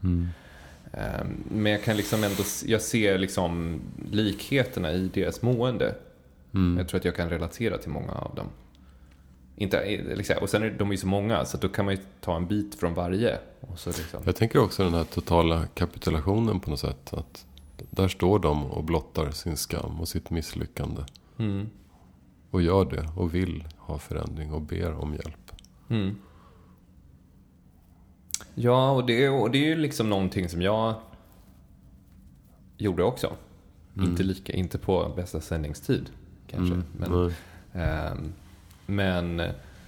Men jag kan liksom ändå, jag ser liksom likheterna i deras mående. Jag tror att jag kan relatera till många av dem. Och sen är de ju så många, så då kan man ju ta en bit från varje. Och så liksom. Jag tänker också den här totala kapitulationen på något sätt. Att där står de och blottar sin skam och sitt misslyckande. Och gör det och vill ha förändring och ber om hjälp. Ja, och det är ju liksom någonting som jag gjorde också. Inte på bästa sändningstid kanske. Men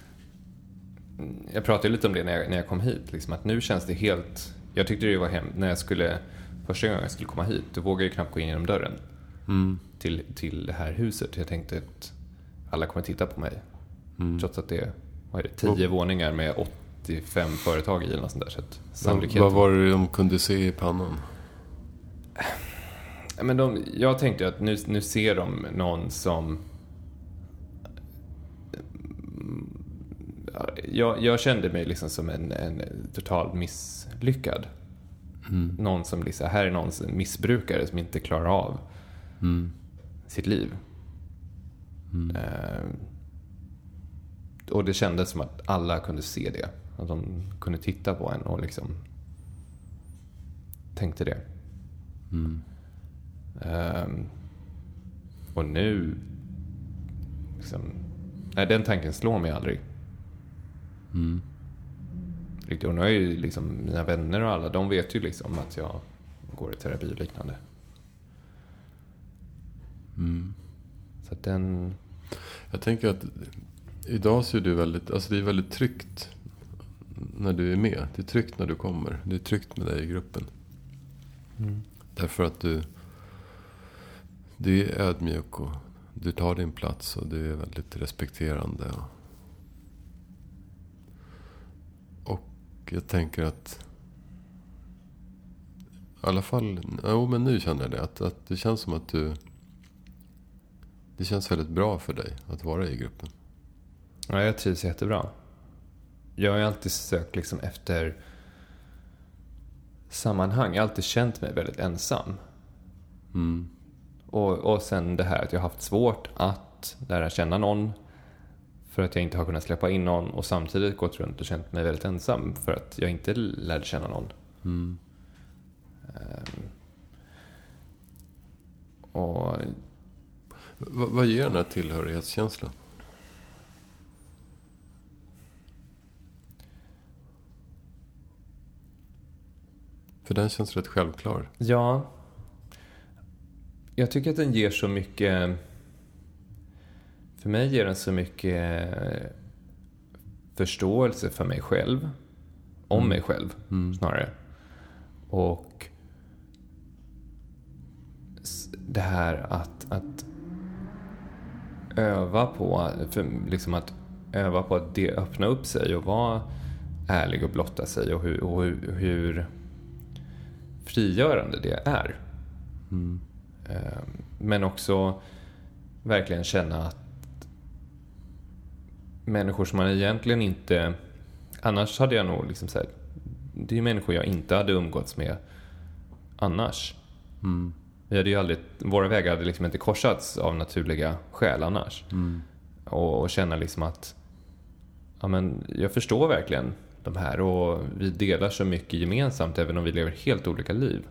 jag pratade lite om det när jag kom hit. Liksom, att nu känns det helt... Jag tyckte det var första gången jag skulle komma hit, då vågade jag knappt gå in genom dörren till det här huset. Jag tänkte att alla kommer titta på mig. Trots att det var 10 våningar med 85 företag i eller något sånt där. Så att sannolikheten... Vad var det de kunde se i pannan? Men jag tänkte att nu ser de någon som... Jag kände mig liksom som en total misslyckad. Någon som liksom, här är någon missbrukare som inte klarar av sitt liv. Och det kändes som att alla kunde se det. Att de kunde titta på en och liksom tänkte det. Och nu liksom, nej, den tanken slår mig aldrig. Riktigt. Och nu är ju liksom mina vänner och alla, de vet ju liksom att jag går i terapi och liknande. Så att den... Jag tänker att idag så är du väldigt, alltså det är väldigt tryggt när du är med. Det är tryggt när du kommer. Det är tryggt med dig i gruppen. Därför att du är ödmjuk och du tar din plats och du är väldigt respekterande. Och jag tänker att i alla fall, men nu känner jag det. Att det känns som att det känns väldigt bra för dig att vara i gruppen. Ja, jag trivs jättebra. Jag har alltid sökt liksom efter sammanhang. Jag har alltid känt mig väldigt ensam. Och sen det här att jag har haft svårt att lära känna någon för att jag inte har kunnat släppa in någon, och samtidigt gått runt och känt mig väldigt ensam för att jag inte lärde känna någon. Och vad ger den här tillhörighetskänslan? För den känns rätt självklar. Ja. Jag tycker att den ger så mycket... För mig ger den så mycket förståelse för mig själv. Om mig själv, snarare. Och det här att öva på... Liksom att öva på att öppna upp sig och vara ärlig och blotta sig. Och hur frigörande det är. Men också verkligen känna att människor som man egentligen inte... Annars hade jag nog liksom sagt, det är människor jag inte hade umgåtts med annars. Vi hade ju aldrig, våra vägar hade liksom inte korsats av naturliga skäl annars. Och känna liksom att ja, men jag förstår verkligen de här, och vi delar så mycket gemensamt även om vi lever helt olika liv.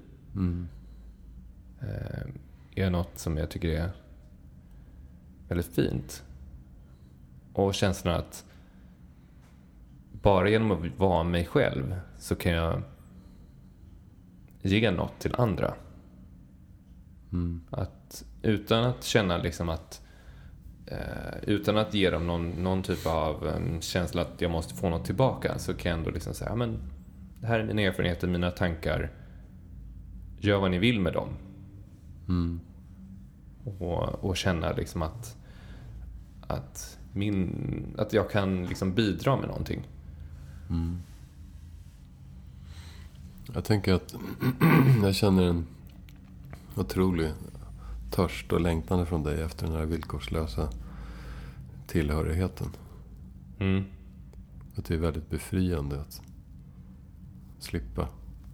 Är något som jag tycker är väldigt fint. Och känslan att bara genom att vara mig själv så kan jag ge något till andra. Att utan att känna liksom att utan att ge dem någon typ av känsla att jag måste få något tillbaka, så kan jag ändå liksom säga, men det här är mina erfarenheter, mina tankar, gör vad ni vill med dem. Och känna liksom att jag kan liksom bidra med någonting. Jag tänker att jag känner en otrolig törst och längtan från dig efter den här villkorslösa tillhörigheten. Att det är väldigt befriande att slippa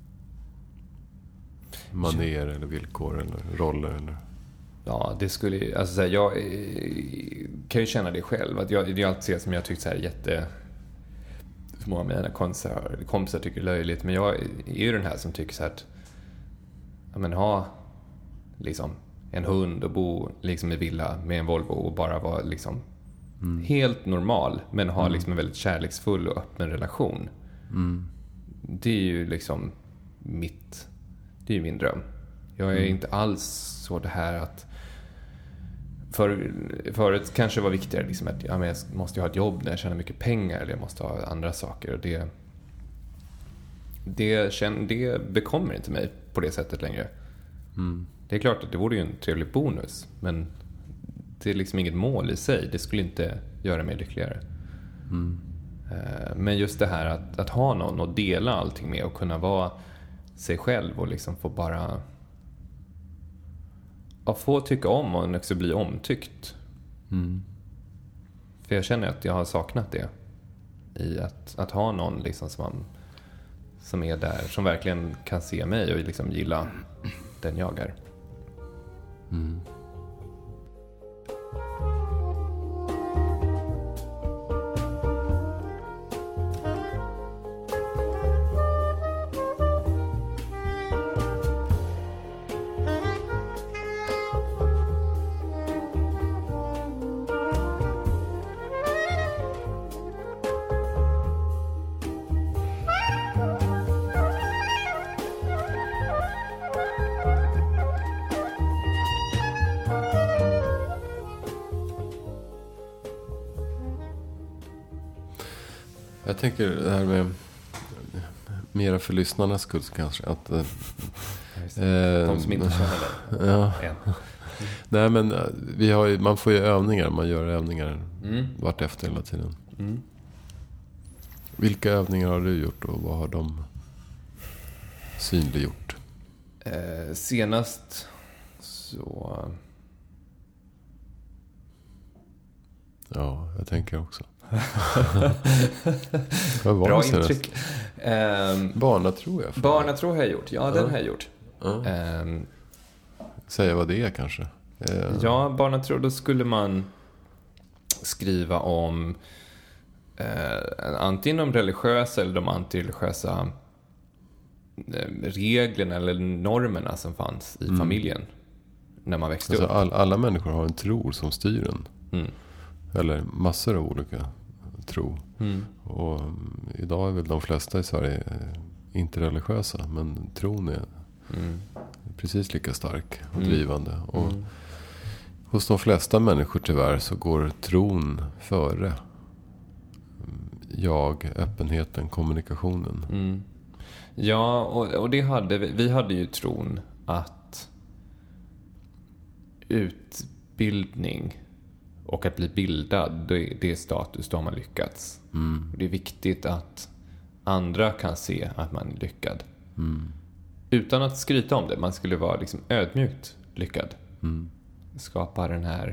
maner eller villkor eller roller eller... Ja, det skulle... Alltså, jag kan ju känna det själv. Att det är alltid det som jag tyckt så här många av mina kompisar tycker det är löjligt. Men jag är ju den här som tycker så här att... Ja, men ha liksom en hund och bo liksom i villa med en Volvo och bara vara liksom helt normal. Men ha liksom en väldigt kärleksfull och öppen relation. Det är ju liksom det är ju min dröm. Jag är inte alls så det här att... Förut kanske var viktigare liksom att jag måste ha ett jobb där jag tjänar mycket pengar, eller jag måste ha andra saker. Och det bekommer inte mig på det sättet längre. Det är klart att det vore ju en trevlig bonus, men det är liksom inget mål i sig. Det skulle inte göra mig lyckligare. Men just det här att ha någon och dela allting med och kunna vara sig själv och liksom få bara... Att få tycka om och också bli omtyckt. För jag känner att jag har saknat det. I att ha någon liksom som är där, som verkligen kan se mig och liksom gilla den jag är. Jag tänker det här med mera för lyssnarnas skull kanske att de som inte känner det. Ja. Nej, men man får ju övningar, man gör övningar vart efter hela tiden. Vilka övningar har du gjort och vad har de synliggjort? Senast så... Ja, jag tänker också. Bra intryck. Barnatro jag. Barnatro har jag gjort. Ja, den har jag gjort. Säga vad det är kanske. Ja, barnatro, då skulle man skriva om antingen de religiösa eller de antireligiösa reglerna eller normerna som fanns i familjen när man växte upp. Alla människor har en tro som styr en. Eller massor av olika tro. Och idag är väl de flesta i Sverige inte religiösa, men tron är precis lika stark och drivande. Och hos de flesta människor tyvärr så går tron före öppenheten, kommunikationen. Ja, och det vi hade ju tron att utbildning och att bli bildad, det är status, då har man lyckats. Det är viktigt att andra kan se att man är lyckad. Utan att skryta om det. Man skulle vara liksom ödmjukt lyckad. Skapa den här...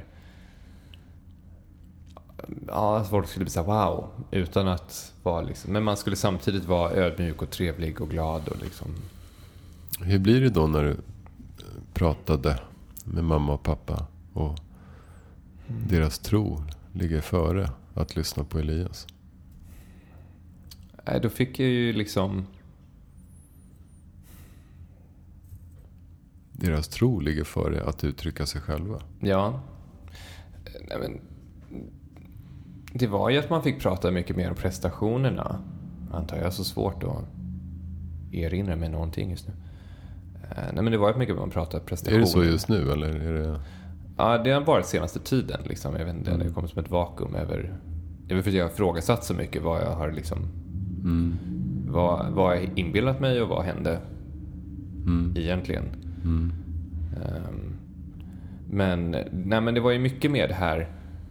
Ja, folk skulle bli så här, wow. Utan att vara liksom... Men man skulle samtidigt vara ödmjuk och trevlig och glad och liksom... Hur blir det då när du pratade med mamma och pappa och deras tro ligger före att lyssna på Elias? Då fick jag ju liksom... Deras tro ligger före att uttrycka sig själva. Ja. Nej, men det var ju att man fick prata mycket mer om prestationerna. Antar jag, så svårt att erinra mig någonting just nu. Nej, men det var mycket man pratade prestation. Är det så just nu eller är det... Ja, det har varit senaste tiden liksom. Jag vet inte, det kommer som ett vakuum över... Jag vet inte, jag har frågasatt så mycket vad jag har liksom... Vad jag inbillat mig och vad hände egentligen. Men det var ju mycket mer det här,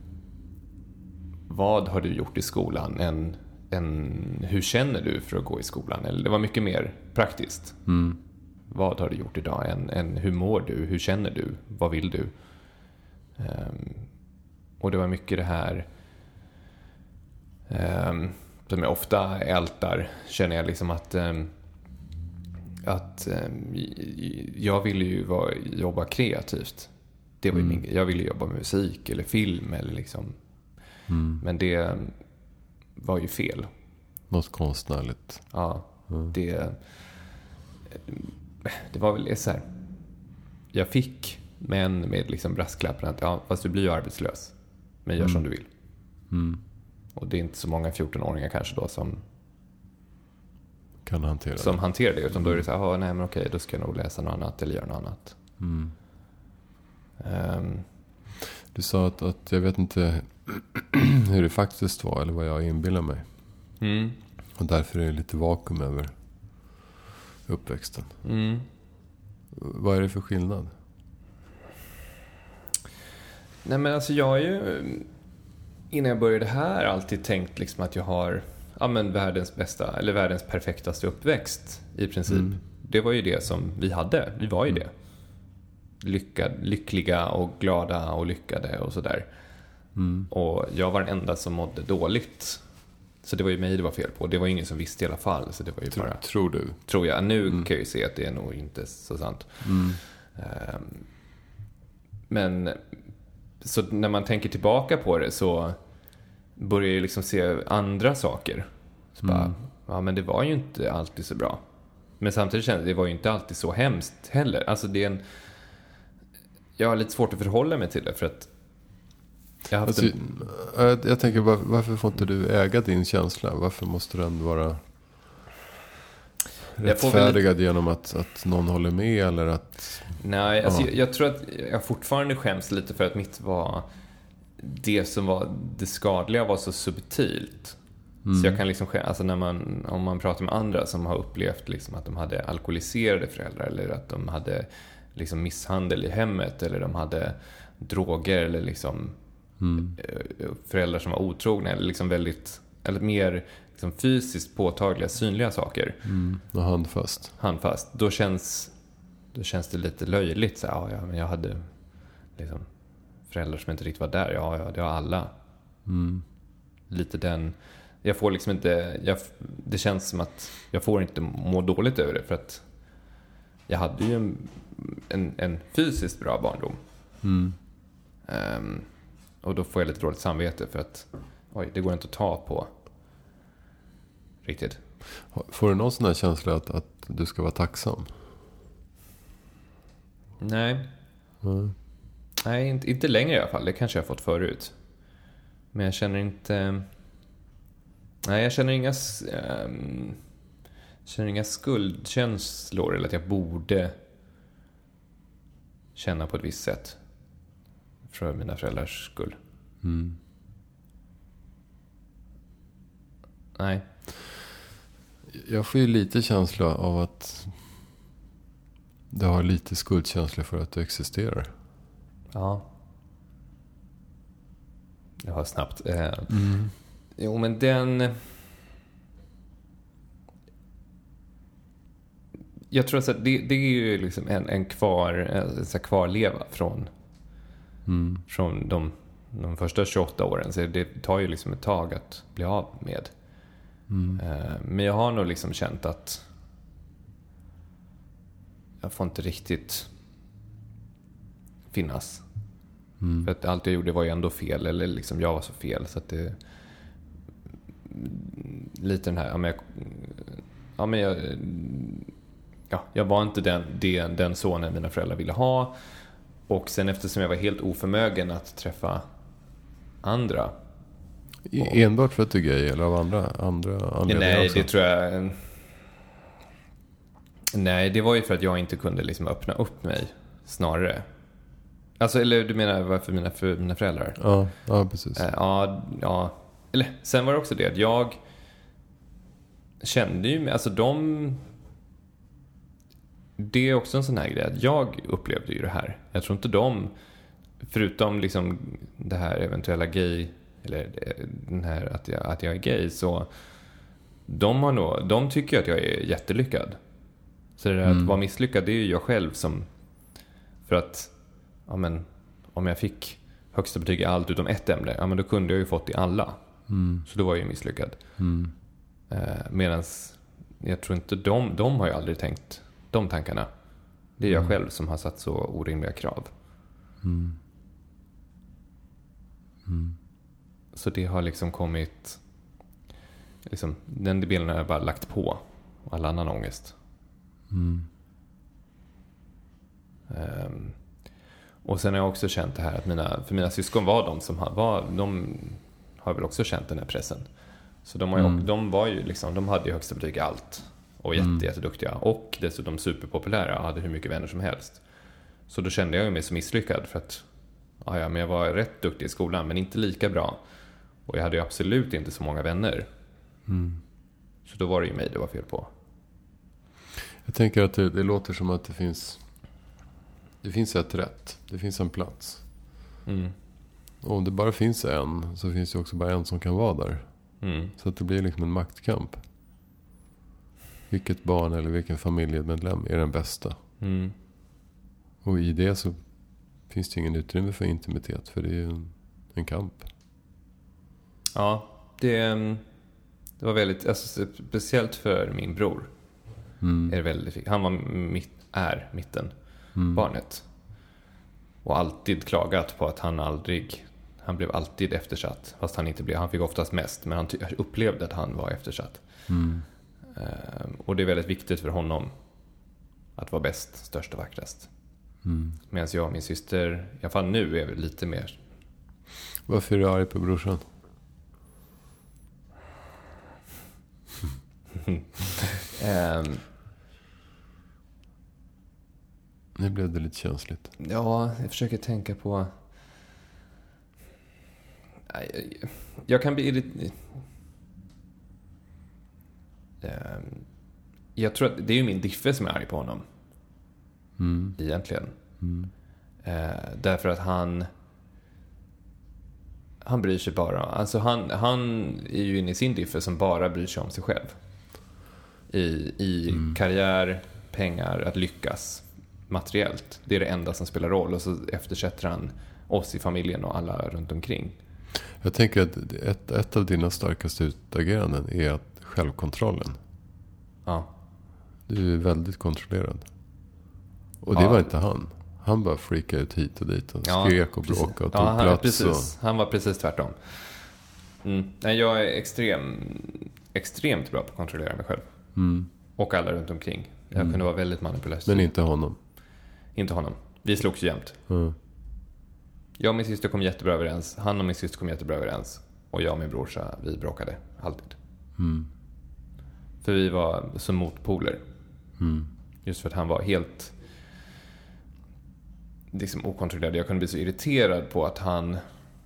vad har du gjort i skolan än hur känner du för att gå i skolan? Eller det var mycket mer praktiskt. Vad har du gjort idag än hur mår du? Hur känner du? Vad vill du? Och det var mycket det här som jag ofta ältar, känner jag liksom att jag ville ju jobba kreativt. Det var jag ville jobba med musik eller film eller liksom. Men det var ju fel. Något konstnärligt. Ja, det var väl så här. Jag fick, men med liksom brasklappen att fast du blir ju arbetslös. Men gör som du vill. Och det är inte så många 14-åringar kanske då som kan hantera som hanterar det. Utan då är det så här, nej men okej, då ska jag nog läsa något annat eller göra något annat. Du sa att jag vet inte hur det faktiskt var eller vad jag inbillar mig. Och därför är det lite vakuum över uppväxten. Vad är det för skillnad? Nej men alltså jag har ju innan jag började här alltid tänkt liksom att jag har världens bästa eller världens perfektaste uppväxt i princip. Det var ju det som vi hade. Vi var ju det. Lyckliga och glada och lyckade och sådär. Och jag var den enda som mådde dåligt. Så det var ju mig det var fel på. Det var ingen som visste i alla fall. Så det var ju bara... Tror du? Tror jag. Nu kan jag ju se att det är nog inte så sant. Men så när man tänker tillbaka på det så börjar jag liksom se andra saker. Så bara, men det var ju inte alltid så bra. Men samtidigt kände jag, det var ju inte alltid så hemskt heller. Alltså det är jag har lite svårt att förhålla mig till det för att jag har haft jag tänker bara, varför får inte du äga din känsla? Varför måste den vara rättfärdigad genom att någon håller med eller att... Nej, alltså jag tror att jag fortfarande skäms lite för att mitt var det som var det skadliga var så subtilt. Så jag kan liksom alltså om man pratar med andra som har upplevt liksom att de hade alkoholiserade föräldrar eller att de hade liksom misshandel i hemmet eller de hade droger eller liksom föräldrar som var otrogna eller liksom väldigt eller mer liksom fysiskt påtagliga synliga saker. Och handfast. Då känns det lite löjligt så men jag hade liksom föräldrar som inte riktigt var där. Ja, det har alla. Lite den jag får liksom inte det känns som att jag får inte må dåligt över det för att jag hade ju en fysiskt bra barndom. Och då får jag lite dåligt samvete för att det går inte att ta på riktigt. Får du någon sån här känsla att du ska vara tacksam? Nej. Nej, inte längre i alla fall. Det kanske jag har fått förut. Men jag känner inte... Nej, jag känner inga skuldkänslor eller att jag borde känna på ett visst sätt för mina föräldrars skull. Nej. Jag får ju lite känsla av att du har lite skuldkänsla för att du existerar. Ja. Jag har snabbt. Jo, men den... Jag tror att det är ju liksom en kvarleva från de första 28 åren. Så det tar ju liksom ett tag att bli av med. Men jag har nog liksom känt att jag får inte riktigt finnas. För att allt jag gjorde var ju ändå fel. Eller liksom jag var så fel. Så att det... Lite den här... jag var inte den sonen mina föräldrar ville ha. Och sen eftersom jag var helt oförmögen att träffa andra. Enbart för att du är gay eller av andra anledningar nej, också? det tror jag... Nej, det var ju för att jag inte kunde liksom öppna upp mig snarare. Alltså, eller du menar varför för mina föräldrar? Ja, precis. Ja. Eller, sen var det också det att jag kände ju, alltså det är också en sån här grej att jag upplevde ju det här. Jag tror inte förutom liksom det här eventuella gay, eller den här att jag är gay, så de tycker att jag är jättelyckad. Så det där att vara misslyckad, det är ju jag själv som, för att om jag fick högsta betyg i allt utom ett ämne, men då kunde jag ju fått i alla. Så då var jag ju misslyckad. Medans jag tror inte de har ju aldrig tänkt de tankarna. Det är jag själv som har satt så orimliga krav. Så det har liksom kommit, liksom, den delen har jag bara lagt på all annan ångest. Och sen har jag också känt det här att mina syskon var de har väl också känt den här pressen. Så de var ju liksom, de hade ju högsta betyg i allt och jätteduktiga och dessutom superpopulära och hade hur mycket vänner som helst. Så då kände jag mig så misslyckad för att men jag var rätt duktig i skolan men inte lika bra. Och jag hade ju absolut inte så många vänner. Så då var det ju mig det var fel på. Jag tänker att det låter som att det finns ett rätt. Det finns en plats. Och om det bara finns en, så finns det också bara en som kan vara där. Så att det blir liksom en maktkamp. Vilket barn eller vilken familjemedlem är den bästa? Och i det så finns det ingen utrymme för intimitet. För det är ju en kamp. Ja, det var väldigt, alltså, speciellt för min bror. Är det väldigt, han är mitten barnet. Och alltid klagat på att han blev alltid eftersatt. Fast han fick oftast mest. Men han upplevde att han var eftersatt. Och det är väldigt viktigt för honom att vara bäst, störst och vackrast. Medan jag och min syster, i alla fall nu, är lite mer. Varför är du arg på brorsan? Nu blev det lite känsligt. Ja, jag försöker tänka på. Jag kan bli jag tror att det är ju min diffe som är arg på honom. Egentligen. Därför att han bryr sig bara. Alltså han är ju inne i sin diffe som bara bryr sig om sig själv. I karriär, pengar, att lyckas materiellt. Det är det enda som spelar roll. Och så eftersätter han oss i familjen och alla runt omkring. Jag tänker att ett av dina starkaste utageranden är att självkontrollen. Ja. Du är väldigt kontrollerad. Och det var inte han. Han bara freakade ut hit och dit och skrek och bråkade och tog plats. Precis. Han var precis tvärtom. Nej, jag är extremt bra på att kontrollera mig själv. Och alla runt omkring. Jag kunde vara väldigt manipulativ. Men inte honom. Inte honom. Vi slogs jämt. Jag och min syster kom jättebra överens. Han och min syster kom jättebra överens. Och jag och min brorsa, vi bråkade alltid. För vi var som motpoler. Just för att han var helt liksom okontrollerad. Jag kunde bli så irriterad på att han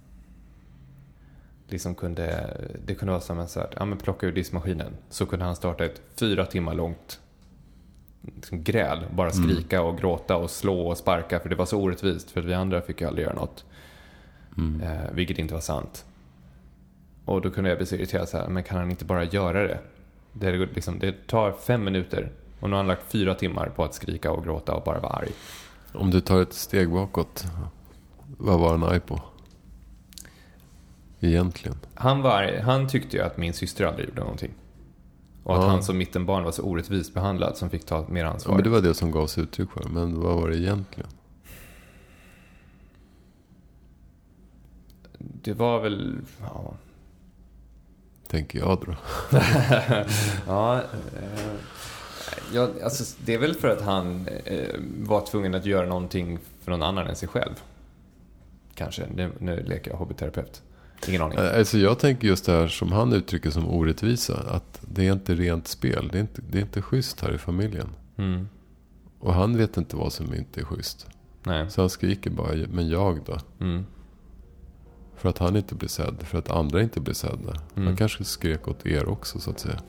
liksom det kunde vara som en så här, men plocka ur diskmaskinen. Så kunde han starta ett 4 timmar långt liksom gräl. Bara skrika och gråta och slå och sparka. För det var så orättvist. För vi andra fick ju aldrig göra något. Vilket inte var sant. Och då kunde jag bli så irriterad så här, men kan han inte bara göra det? Det tar 5 minuter. Och nu har han lagt 4 timmar på att skrika och gråta och bara vara arg. Om du tar ett steg bakåt, vad var han arg på? Egentligen. Han tyckte ju att min syster aldrig gjorde någonting. Och att han som mittenbarn var så orättvist behandlad som fick ta mer ansvar. Ja, men det var det som gavs uttryck för. Men vad var det egentligen? Det var väl... Ja. Tänker jag då. Alltså, det är väl för att han var tvungen att göra någonting för någon annan än sig själv. Kanske. Nu leker jag hobbyterapeut. Ingen aning. Alltså jag tänker just det här som han uttrycker som orättvisa. Att det är inte rent spel. Det är inte schysst här i familjen. Mm. Och han vet inte vad som inte är schysst. Nej. Så han skriker bara, men jag då? Mm. För att han inte blir sedd. För att andra inte blir sedda. Han kanske skrek åt er också så att säga.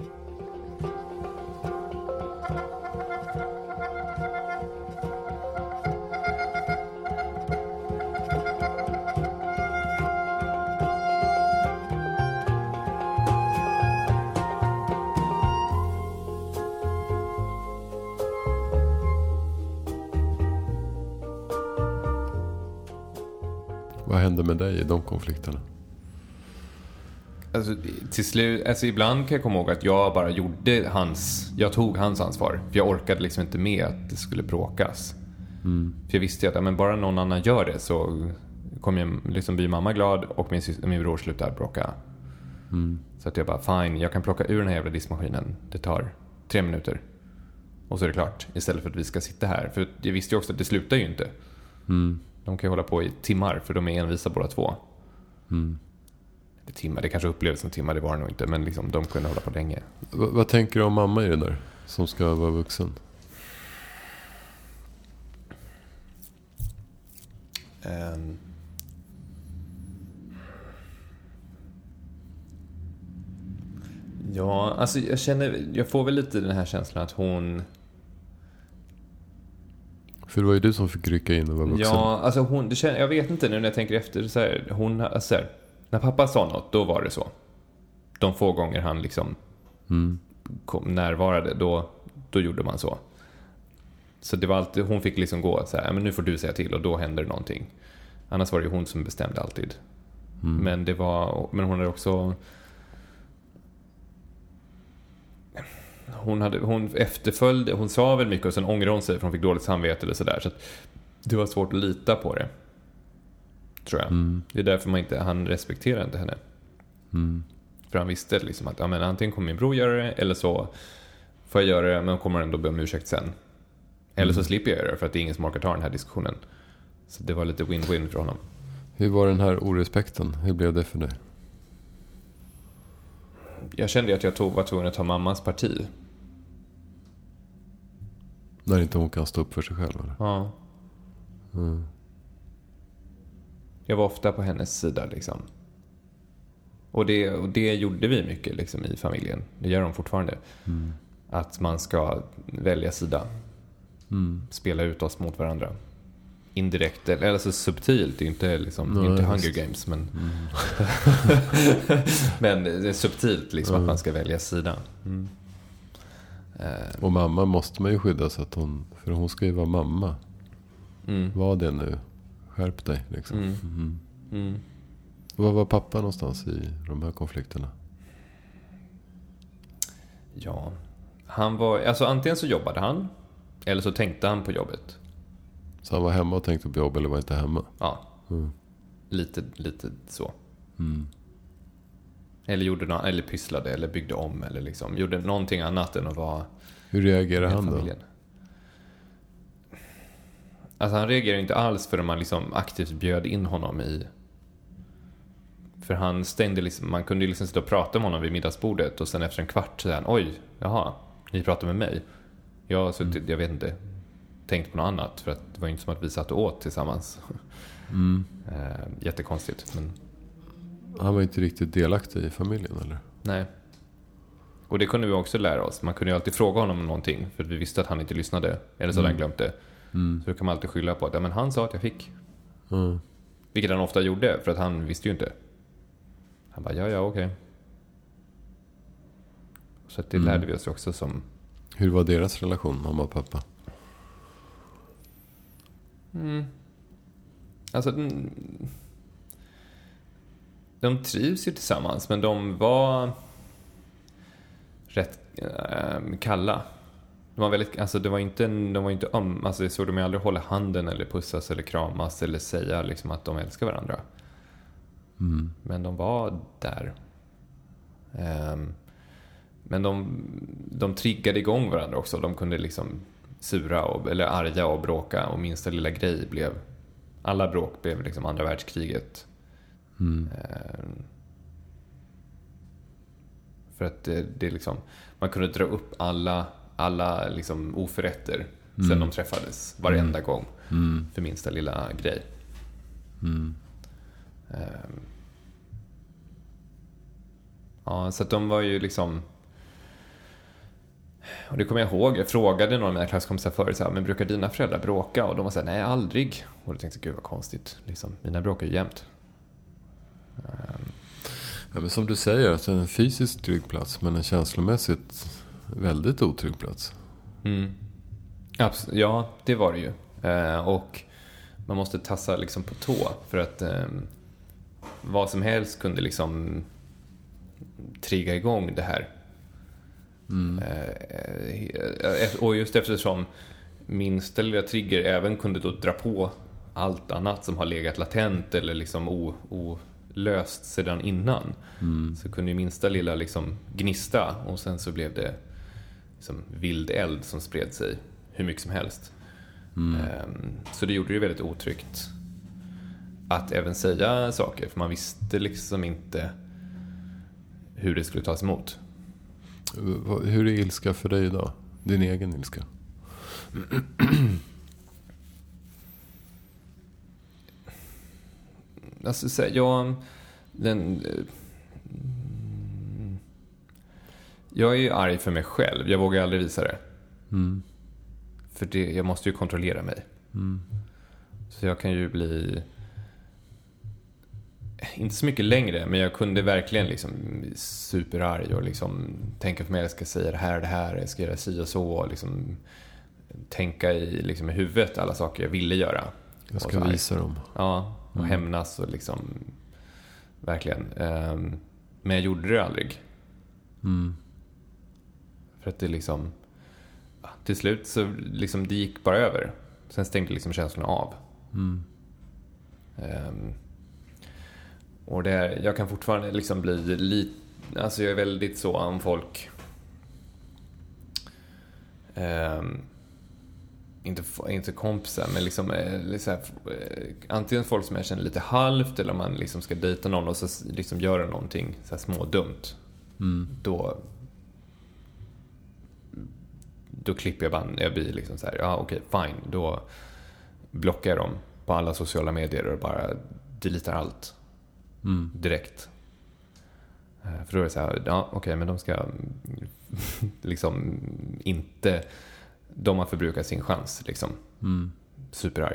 Vad hände med dig i de konflikterna? Alltså, till slut, alltså ibland kan jag komma ihåg att jag bara jag tog hans ansvar. För jag orkade liksom inte med att det skulle bråkas. För jag visste att men bara någon annan gör det så kommer jag liksom bli mamma glad och min bror slutar bråka. Så att jag bara, fine, jag kan plocka ur den här jävla diskmaskinen. Det tar 3 minuter. Och så är det klart. Istället för att vi ska sitta här. För jag visste ju också att det slutar ju inte. De kan ju hålla på i timmar för de är envisa båda två. Timmar, det kanske upplevs som timmar, det var det nog inte. Men liksom, de kunde hålla på länge. Vad tänker du om mamma i det där? Som ska vara vuxen? Ja, alltså jag får väl lite den här känslan att hon... För det var ju du som fick rycka in och vara vuxen. Ja, alltså jag vet inte nu när jag tänker efter så här, när pappa sa något, då var det så. De få gånger han liksom närvarade, då gjorde man så. Så det var alltid, hon fick liksom gå så här, men nu får du säga till och då händer det någonting. Annars var det ju hon som bestämde alltid. Men hon hade också... Hon efterföljde, hon sa väl mycket och sen ångrade hon sig för hon fick dåligt samvete eller sådär. Så att det var svårt att lita på det. Tror jag. Det är därför han respekterade inte henne. För han visste liksom att men antingen kommer min bror göra det eller så får jag göra det men kommer ändå be om ursäkt sen. Eller så slipper jag göra det för att det är ingen som orkar ta den här diskussionen. Så det var lite win-win för honom. Hur var den här orespekten? Hur blev det för dig? Jag kände att jag var tvungen att ta mammas parti. När inte hon kan stå upp för sig själv eller? Ja. Jag var ofta på hennes sida liksom. Och det gjorde vi mycket liksom, i familjen. Det gör de fortfarande. Att man ska välja sida. Spela ut oss mot varandra. Indirekt, eller alltså subtilt. Det är inte, liksom, inte Hunger Games. Men, men det är subtilt liksom, att man ska välja sida. Och mamma måste man ju skydda så att för hon ska ju vara mamma. Var det nu. Skärp dig liksom. Var var pappa någonstans i de här konflikterna? Ja, han var... Alltså antingen så jobbade han. Eller så tänkte han på jobbet. Så han var hemma och tänkte på jobb eller var inte hemma? Ja, lite så. Eller gjorde något, eller pysslade eller byggde om. Eller liksom gjorde någonting annat än att vara... Hur reagerade han då? Alltså han reagerade inte alls förrän man liksom aktivt bjöd in honom i... För han stängde liksom, man kunde liksom sitta och prata med honom vid middagsbordet och sen efter en kvart så här, oj, jaha, ni pratar med mig. Jag vet inte, tänkt på något annat för att det var inte som att vi satt och åt tillsammans. Jättekonstigt. Men... Han var inte riktigt delaktig i familjen eller? Nej. Och det kunde vi också lära oss. Man kunde ju alltid fråga honom om någonting för att vi visste att han inte lyssnade. Eller så hade han glömt det. Så då kan man alltid skylla på att men han sa att jag fick. Vilket han ofta gjorde för att han visste ju inte. Han bara, ja, okej. Så att det lärde vi oss också som... Hur var deras relation, mamma och pappa? Alltså, de trivs ju tillsammans, men de var rätt kalla. De var väldigt, alltså de var inte alltså jag såg dem aldrig hålla handen eller pussas eller kramas eller säga liksom att de älskar varandra. Men de var där. Men de triggade igång varandra också. De kunde liksom sura eller arga och bråka och minsta lilla grej blev... Alla bråk blev liksom andra världskriget. För att det liksom... Man kunde dra upp alla alla liksom oförrätter sen de träffades varenda gång för minsta lilla grej. Ja, så att de var ju liksom, och det kommer jag ihåg, jag frågade några av mina klasskompisar förut så här, men brukar dina föräldrar bråka? Och de var så här, nej, aldrig. Och då tänkte jag, gud vad konstigt, liksom, mina bråkar ju jämt. Ja, men som du säger, alltså en fysiskt trygg plats, men en känslomässigt väldigt otrygg plats. Ja, det var det ju. Och man måste tassa liksom på tå, för att vad som helst kunde liksom trigga igång det här. Och just eftersom minsta lilla trigger även kunde då dra på allt annat som har legat latent eller liksom olöst sedan innan, så kunde ju minsta lilla liksom gnista, och sen så blev det liksom vild eld som spred sig hur mycket som helst. Så det gjorde det väldigt otryggt att även säga saker, för man visste liksom inte hur det skulle tas emot. Hur är ilska för dig idag? Din egen ilska? Alltså, jag är ju arg för mig själv. Jag vågar aldrig visa det. För jag måste ju kontrollera mig. Så jag kan ju bli, inte så mycket längre, men jag kunde verkligen liksom superarg och liksom tänka för mig, jag ska säga det här, jag ska göra si och så, och liksom tänka i liksom i huvudet alla saker jag ville göra. Jag ska visa dem. Ja, och hämnas och liksom verkligen. Men jag gjorde det aldrig. För att det liksom, till slut så liksom det gick bara över. Sen stängde liksom känslorna av. Och jag kan fortfarande liksom bli lite, alltså jag är väldigt så om folk inte kompisar, men liksom antingen folk som jag känner lite halvt, eller man liksom ska dejta någon och så liksom göra någonting så här smådumt. Då klipper jag band. Jag blir liksom så här, ja okej, fine. Då blockar jag dem på alla sociala medier och bara deletar allt direkt. För då är det så här, ja okej, men de ska liksom inte, de har förbrukat sin chans liksom. Superarg.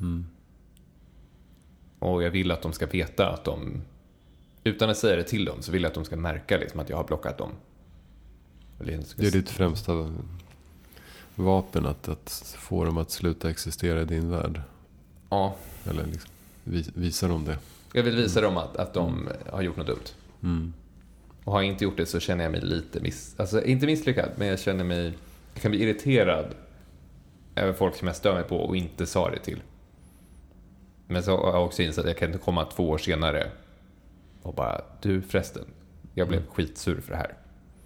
Och jag vill att de ska veta att de, utan att säga det till dem, så vill jag att de ska märka liksom att jag har blockat dem. Det är ditt främsta vapen, att få dem att sluta existera i din värld. Ja. Eller liksom, visa dem det. Jag vill visa dem att de har gjort något dumt. Och har jag inte gjort det så känner jag mig lite alltså inte misslyckad, men jag kan bli irriterad över folk som jag stör mig på och inte sa det till. Men så har jag också insett att jag kan inte komma 2 år senare och bara, du förresten, jag blev skitsur för det här.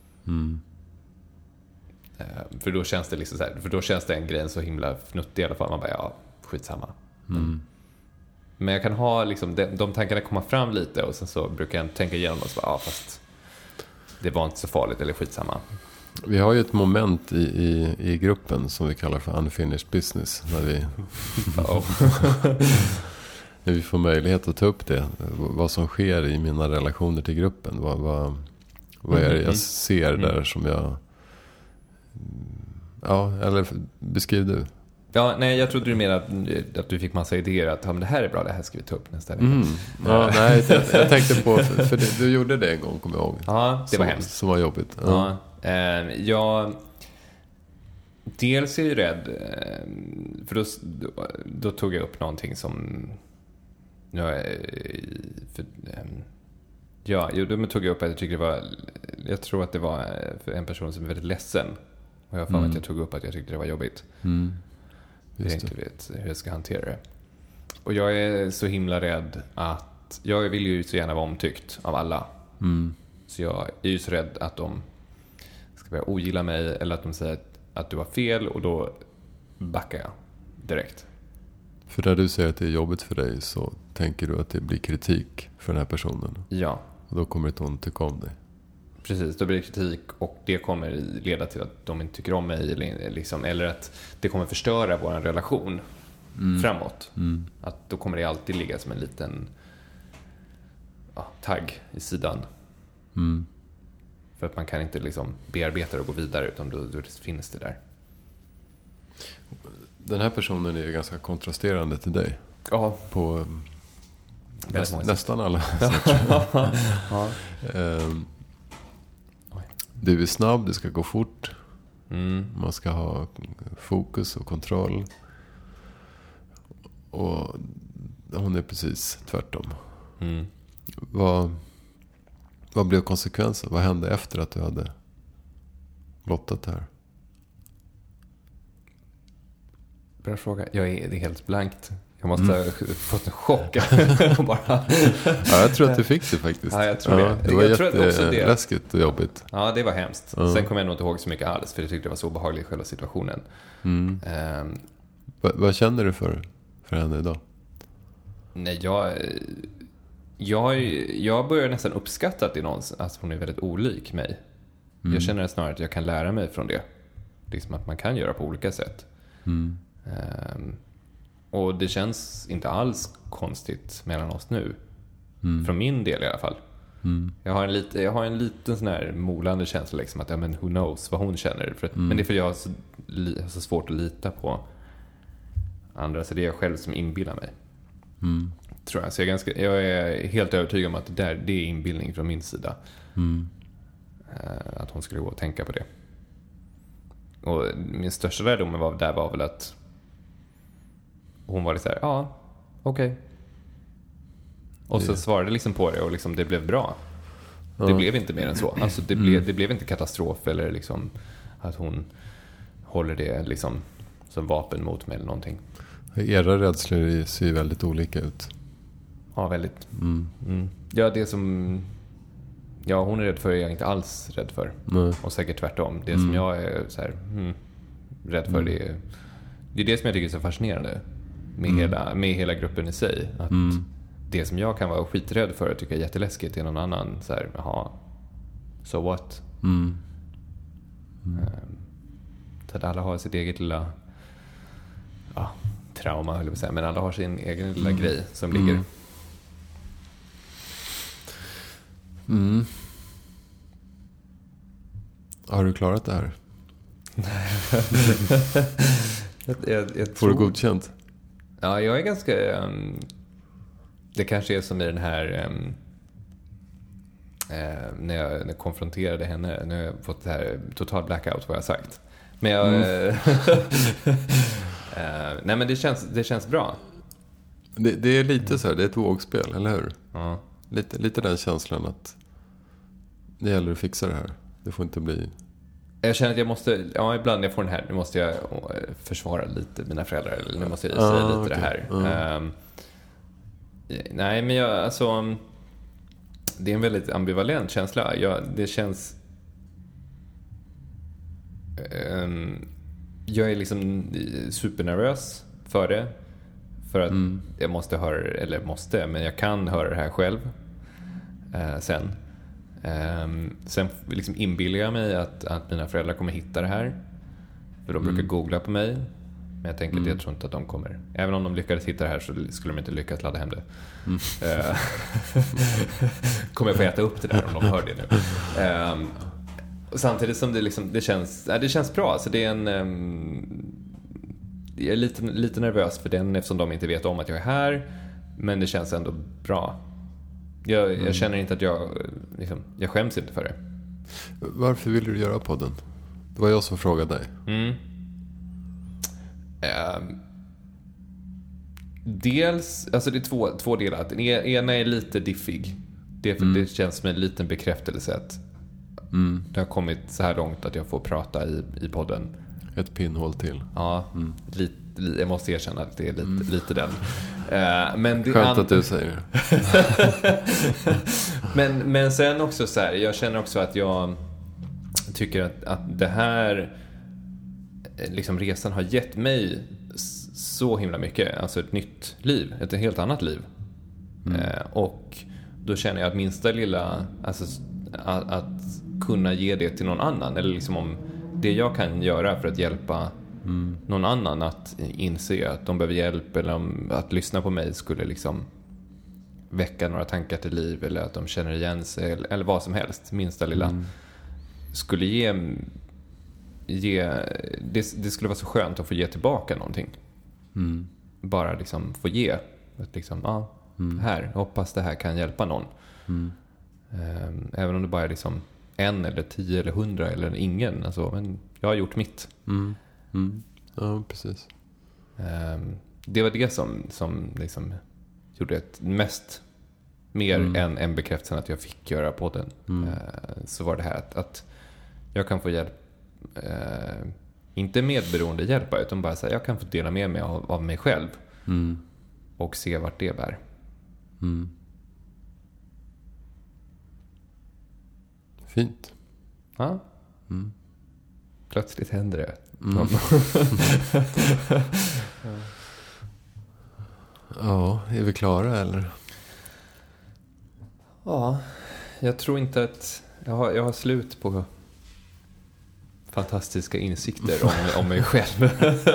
För då känns det liksom så här, för då känns det en grej så himla fnuttig i alla fall. Man bara, ja, skitsamma. Men jag kan ha liksom de tankarna komma fram lite, och sen så brukar jag tänka igenom och så bara, ja, fast det var inte så farligt, eller skitsamma. Vi har ju ett moment i gruppen som vi kallar för unfinished business, när vi får möjlighet att ta upp det, vad som sker i mina relationer till gruppen, vad är det jag ser där som jag, ja, eller beskriv du. Ja, nej, jag trodde du menade att du fick massa idéer att men det här är bra, det här ska vi ta upp nästa vecka. Ja, nej, jag tänkte på, för du gjorde det en gång, kommer jag ihåg. Ja, det var hemskt. Som var jobbigt. Jag dels är jag rädd, för då tog jag upp någonting som då tog jag upp att jag tror att det var för en person som är väldigt ledsen, och jag att jag tog upp att jag tyckte det var jobbigt. Jag inte vet hur jag ska hantera det. Och jag är så himla rädd att jag vill ju så gärna vara omtyckt av alla. Så jag är ju så rädd att de ska börja ogilla mig, eller att de säger att du har fel, och då backar jag direkt. För när du säger att det är jobbigt för dig, så tänker du att det blir kritik för den här personen. Ja. Och då kommer det inte hon tycka om dig. Precis, då blir det kritik och det kommer leda till att de inte tycker om mig eller att det kommer förstöra vår relation framåt. Att då kommer det alltid ligga som en liten tagg i sidan. För att man kan inte liksom bearbeta det och gå vidare, utan då finns det där. Den här personen är ju ganska kontrasterande till dig. Ja. På nästan alla sätt. Ja. Du är snabb, det ska gå fort. Man ska ha fokus och kontroll. Och hon är precis tvärtom. Vad blev konsekvensen? Vad hände efter att du hade blottat det här? Bra fråga. Det är helt blankt. Jag måste ha fått en chock. Bara. Ja, jag tror att du fick det faktiskt. Ja, jag tror det. Det var jätteläskigt och jobbigt. Ja, det var hemskt. Sen kommer jag nog inte ihåg så mycket alls, för jag tyckte det var så obehagligt i själva situationen. Vad känner du för henne idag? Nej, jag börjar nästan uppskatta att hon är väldigt olik mig. Jag känner snarare att jag kan lära mig från det. Liksom att man kan göra på olika sätt. Och det känns inte alls konstigt mellan oss nu. Från min del i alla fall. Jag har en liten sån här molande känsla liksom, att men who knows vad hon känner. Men det är för att jag har så svårt att lita på andra. Så det är jag själv som inbillar mig. Tror jag. Så jag är helt övertygad om att det är inbildning från min sida. Att hon skulle gå och tänka på det. Och min största lärdom var väl att hon var så här, okej. Och så svarade liksom på det och liksom det blev bra. Det blev inte mer än så. Alltså det blev inte katastrof eller liksom att hon håller det liksom som vapen mot mig eller någonting. Era rädslor ser väldigt olika ut. Ja, väldigt. Ja, det som hon är rädd för är jag inte alls rädd för. Nej. Och säkert tvärtom. Det som jag är så här, rädd för, det är det som jag tycker är så fascinerande med hela gruppen i sig. Att det som jag kan vara skiträdd för och tycka är jätteläskigt är någon annan så här, so what? Så att alla har sitt eget lilla trauma, höll jag på att säga, men alla har sin egen lilla grej som ligger. Har du klarat det här? jag Får du godkänt? Ja, jag är ganska... det kanske är som i den här... när jag konfronterade henne. Nu har jag fått det här total blackout vad jag har sagt. Men jag... nej, men det känns bra. Det är lite så här, det är ett vågspel, eller hur? Ja. Lite den känslan att det gäller att fixa det här. Det får inte bli... Jag känner att jag måste, ibland när jag får den här, nu måste jag försvara lite mina föräldrar, eller nu måste jag säga lite det här. Nej, men det är en väldigt ambivalent känsla. Det känns... jag är liksom supernervös för det. För att jag måste höra, men jag kan höra det här själv sen. Sen liksom inbillar jag mig att mina föräldrar kommer hitta det här. För de brukar googla på mig. Men jag tänker att jag tror inte att de kommer. Även om de lyckades hitta det här så skulle de inte lyckas ladda hem det. Kommer jag få äta upp det där om de hör det nu. Samtidigt som det känns bra. Så det är jag är lite nervös för den, eftersom de inte vet om att jag är här. Men det känns ändå bra. Jag känner inte att jag skäms inte för det. Varför ville du göra podden? Det var jag som frågade dig. Dels, alltså det är två delar. Den ena är lite diffig. Det känns som en liten bekräftelse att det har kommit så här långt att jag får prata i podden. Ett pinnhål till. Ja, jag måste erkänna att det är lite den. Men det skönt att du säger det. men sen också så här, jag känner också att jag tycker att det här liksom resan har gett mig så himla mycket. Alltså ett nytt liv, ett helt annat liv. Och då känner jag att minsta lilla, alltså att kunna ge det till någon annan. Eller liksom om det jag kan göra för att hjälpa någon annan att inse att de behöver hjälp, eller om att lyssna på mig skulle liksom väcka några tankar till liv, eller att de känner igen sig, eller vad som helst, minsta lilla, skulle det skulle vara så skönt att få ge tillbaka någonting. Bara liksom få ge, att liksom, här, hoppas det här kan hjälpa någon. Även om det bara är liksom 1 eller 10 eller 100 eller ingen, alltså, men jag har gjort mitt. Ja, precis. Det var det som liksom gjorde ett mest mer än en bekräftelse att jag fick göra podden. Så var det här att jag kan få hjälp, inte medberoende hjälpa, utan bara så här, jag kan få dela med mig av mig själv och se vart det bär. Fint. Ja. Plötsligt händer det. Ja, är vi klara eller? Ja, jag tror inte att jag har slut på fantastiska insikter om mig själv.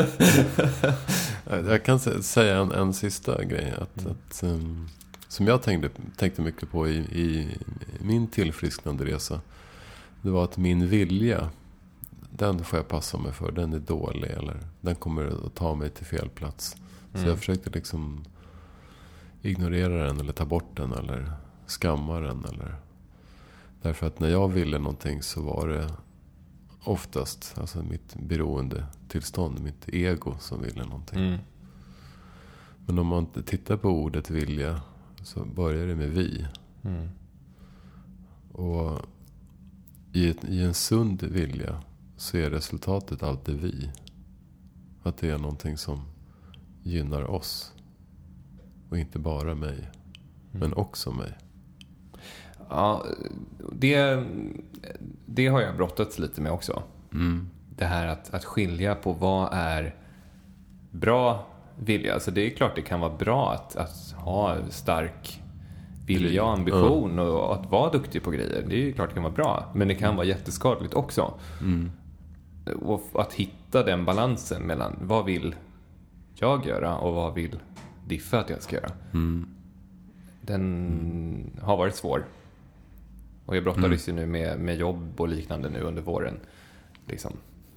Jag kan säga en sista grej att som jag tänkte mycket på i min tillfrisknande resa. Det var att min vilja, den får jag passa mig för, den är dålig, eller den kommer att ta mig till fel plats. Så jag försökte liksom ignorera den, eller ta bort den, eller skamma den, eller därför att när jag ville någonting så var det oftast alltså mitt beroende tillstånd, mitt ego som ville någonting. Men om man tittar på ordet vilja så börjar det med vi. Och i en sund vilja så är resultatet alltid vi. Att det är någonting som gynnar oss. Och inte bara mig. Men också mig. Ja, det har jag brottats lite med också. Det här att skilja på vad är bra vilja. Alltså det är klart det kan vara bra att ha stark vilja och ambition och att vara duktig på grejer. Det är ju klart det kan vara bra. Men det kan vara jätteskadligt också. Och att hitta den balansen mellan vad vill jag göra och vad vill Diffa att jag ska göra. Den har varit svår. Och jag brottades ju nu med jobb och liknande nu under våren. Liksom.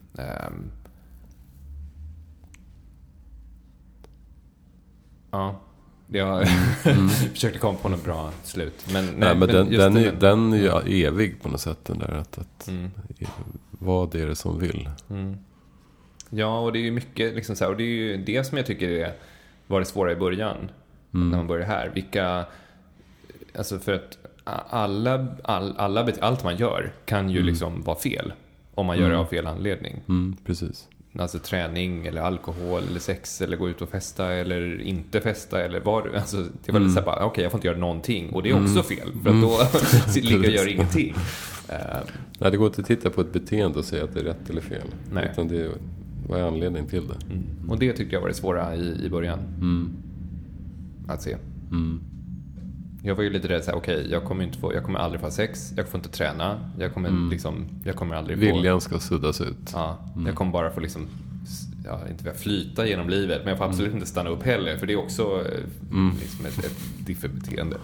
Ja. Jag försökte komma på något bra slut. Men den är ju evig på något sätt. Den där att vad är det som vill? Ja, och det är ju mycket liksom så här, och det är ju det som jag tycker var det svåra i början. När man börjar här. Alltså för att allt man gör kan ju liksom vara fel. Om man gör det av fel anledning. Precis. Alltså träning eller alkohol eller sex eller gå ut och festa eller inte festa eller vad. Alltså det var lite så här bara, okej, jag får inte göra någonting. Och det är också fel. För att då ligger jag och gör ingenting. Nej, det går inte att titta på ett beteende och säga att det är rätt eller fel. Nej. Utan det är vad är anledning till det. Och det tyckte jag var det svåra i början. Att se. Jag var ju lite rädd så här, okej, jag kommer aldrig få sex, jag får inte träna, jag kommer aldrig få. Viljan ska suddas ut. Ja, jag kommer bara få liksom inte flyta genom livet, men jag får absolut inte stanna upp heller, för det är också liksom ett differbeteende.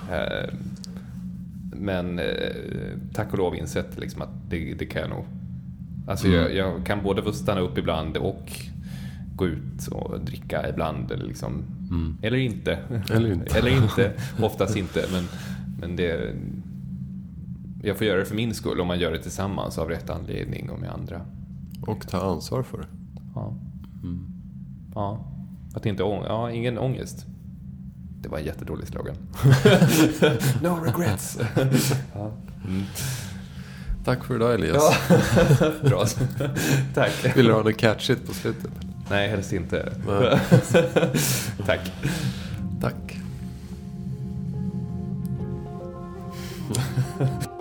Men tack och lov insett liksom att det kan jag nog. Alltså jag kan både få stanna upp ibland och gå ut och dricka ibland eller liksom eller inte. Eller inte, oftast inte, men det jag får göra det för min skull om man gör det tillsammans av rätt anledning och med andra. Och ta ansvar för det. Ja. Ja. Att inte ingen ångest. Det var en jättedålig slogan. No regrets. Ja. Tack för idag, Elias. Ja. Bra. Tack. Vill du ha något catchigt på slutet? Nej, helst inte. Tack. Tack.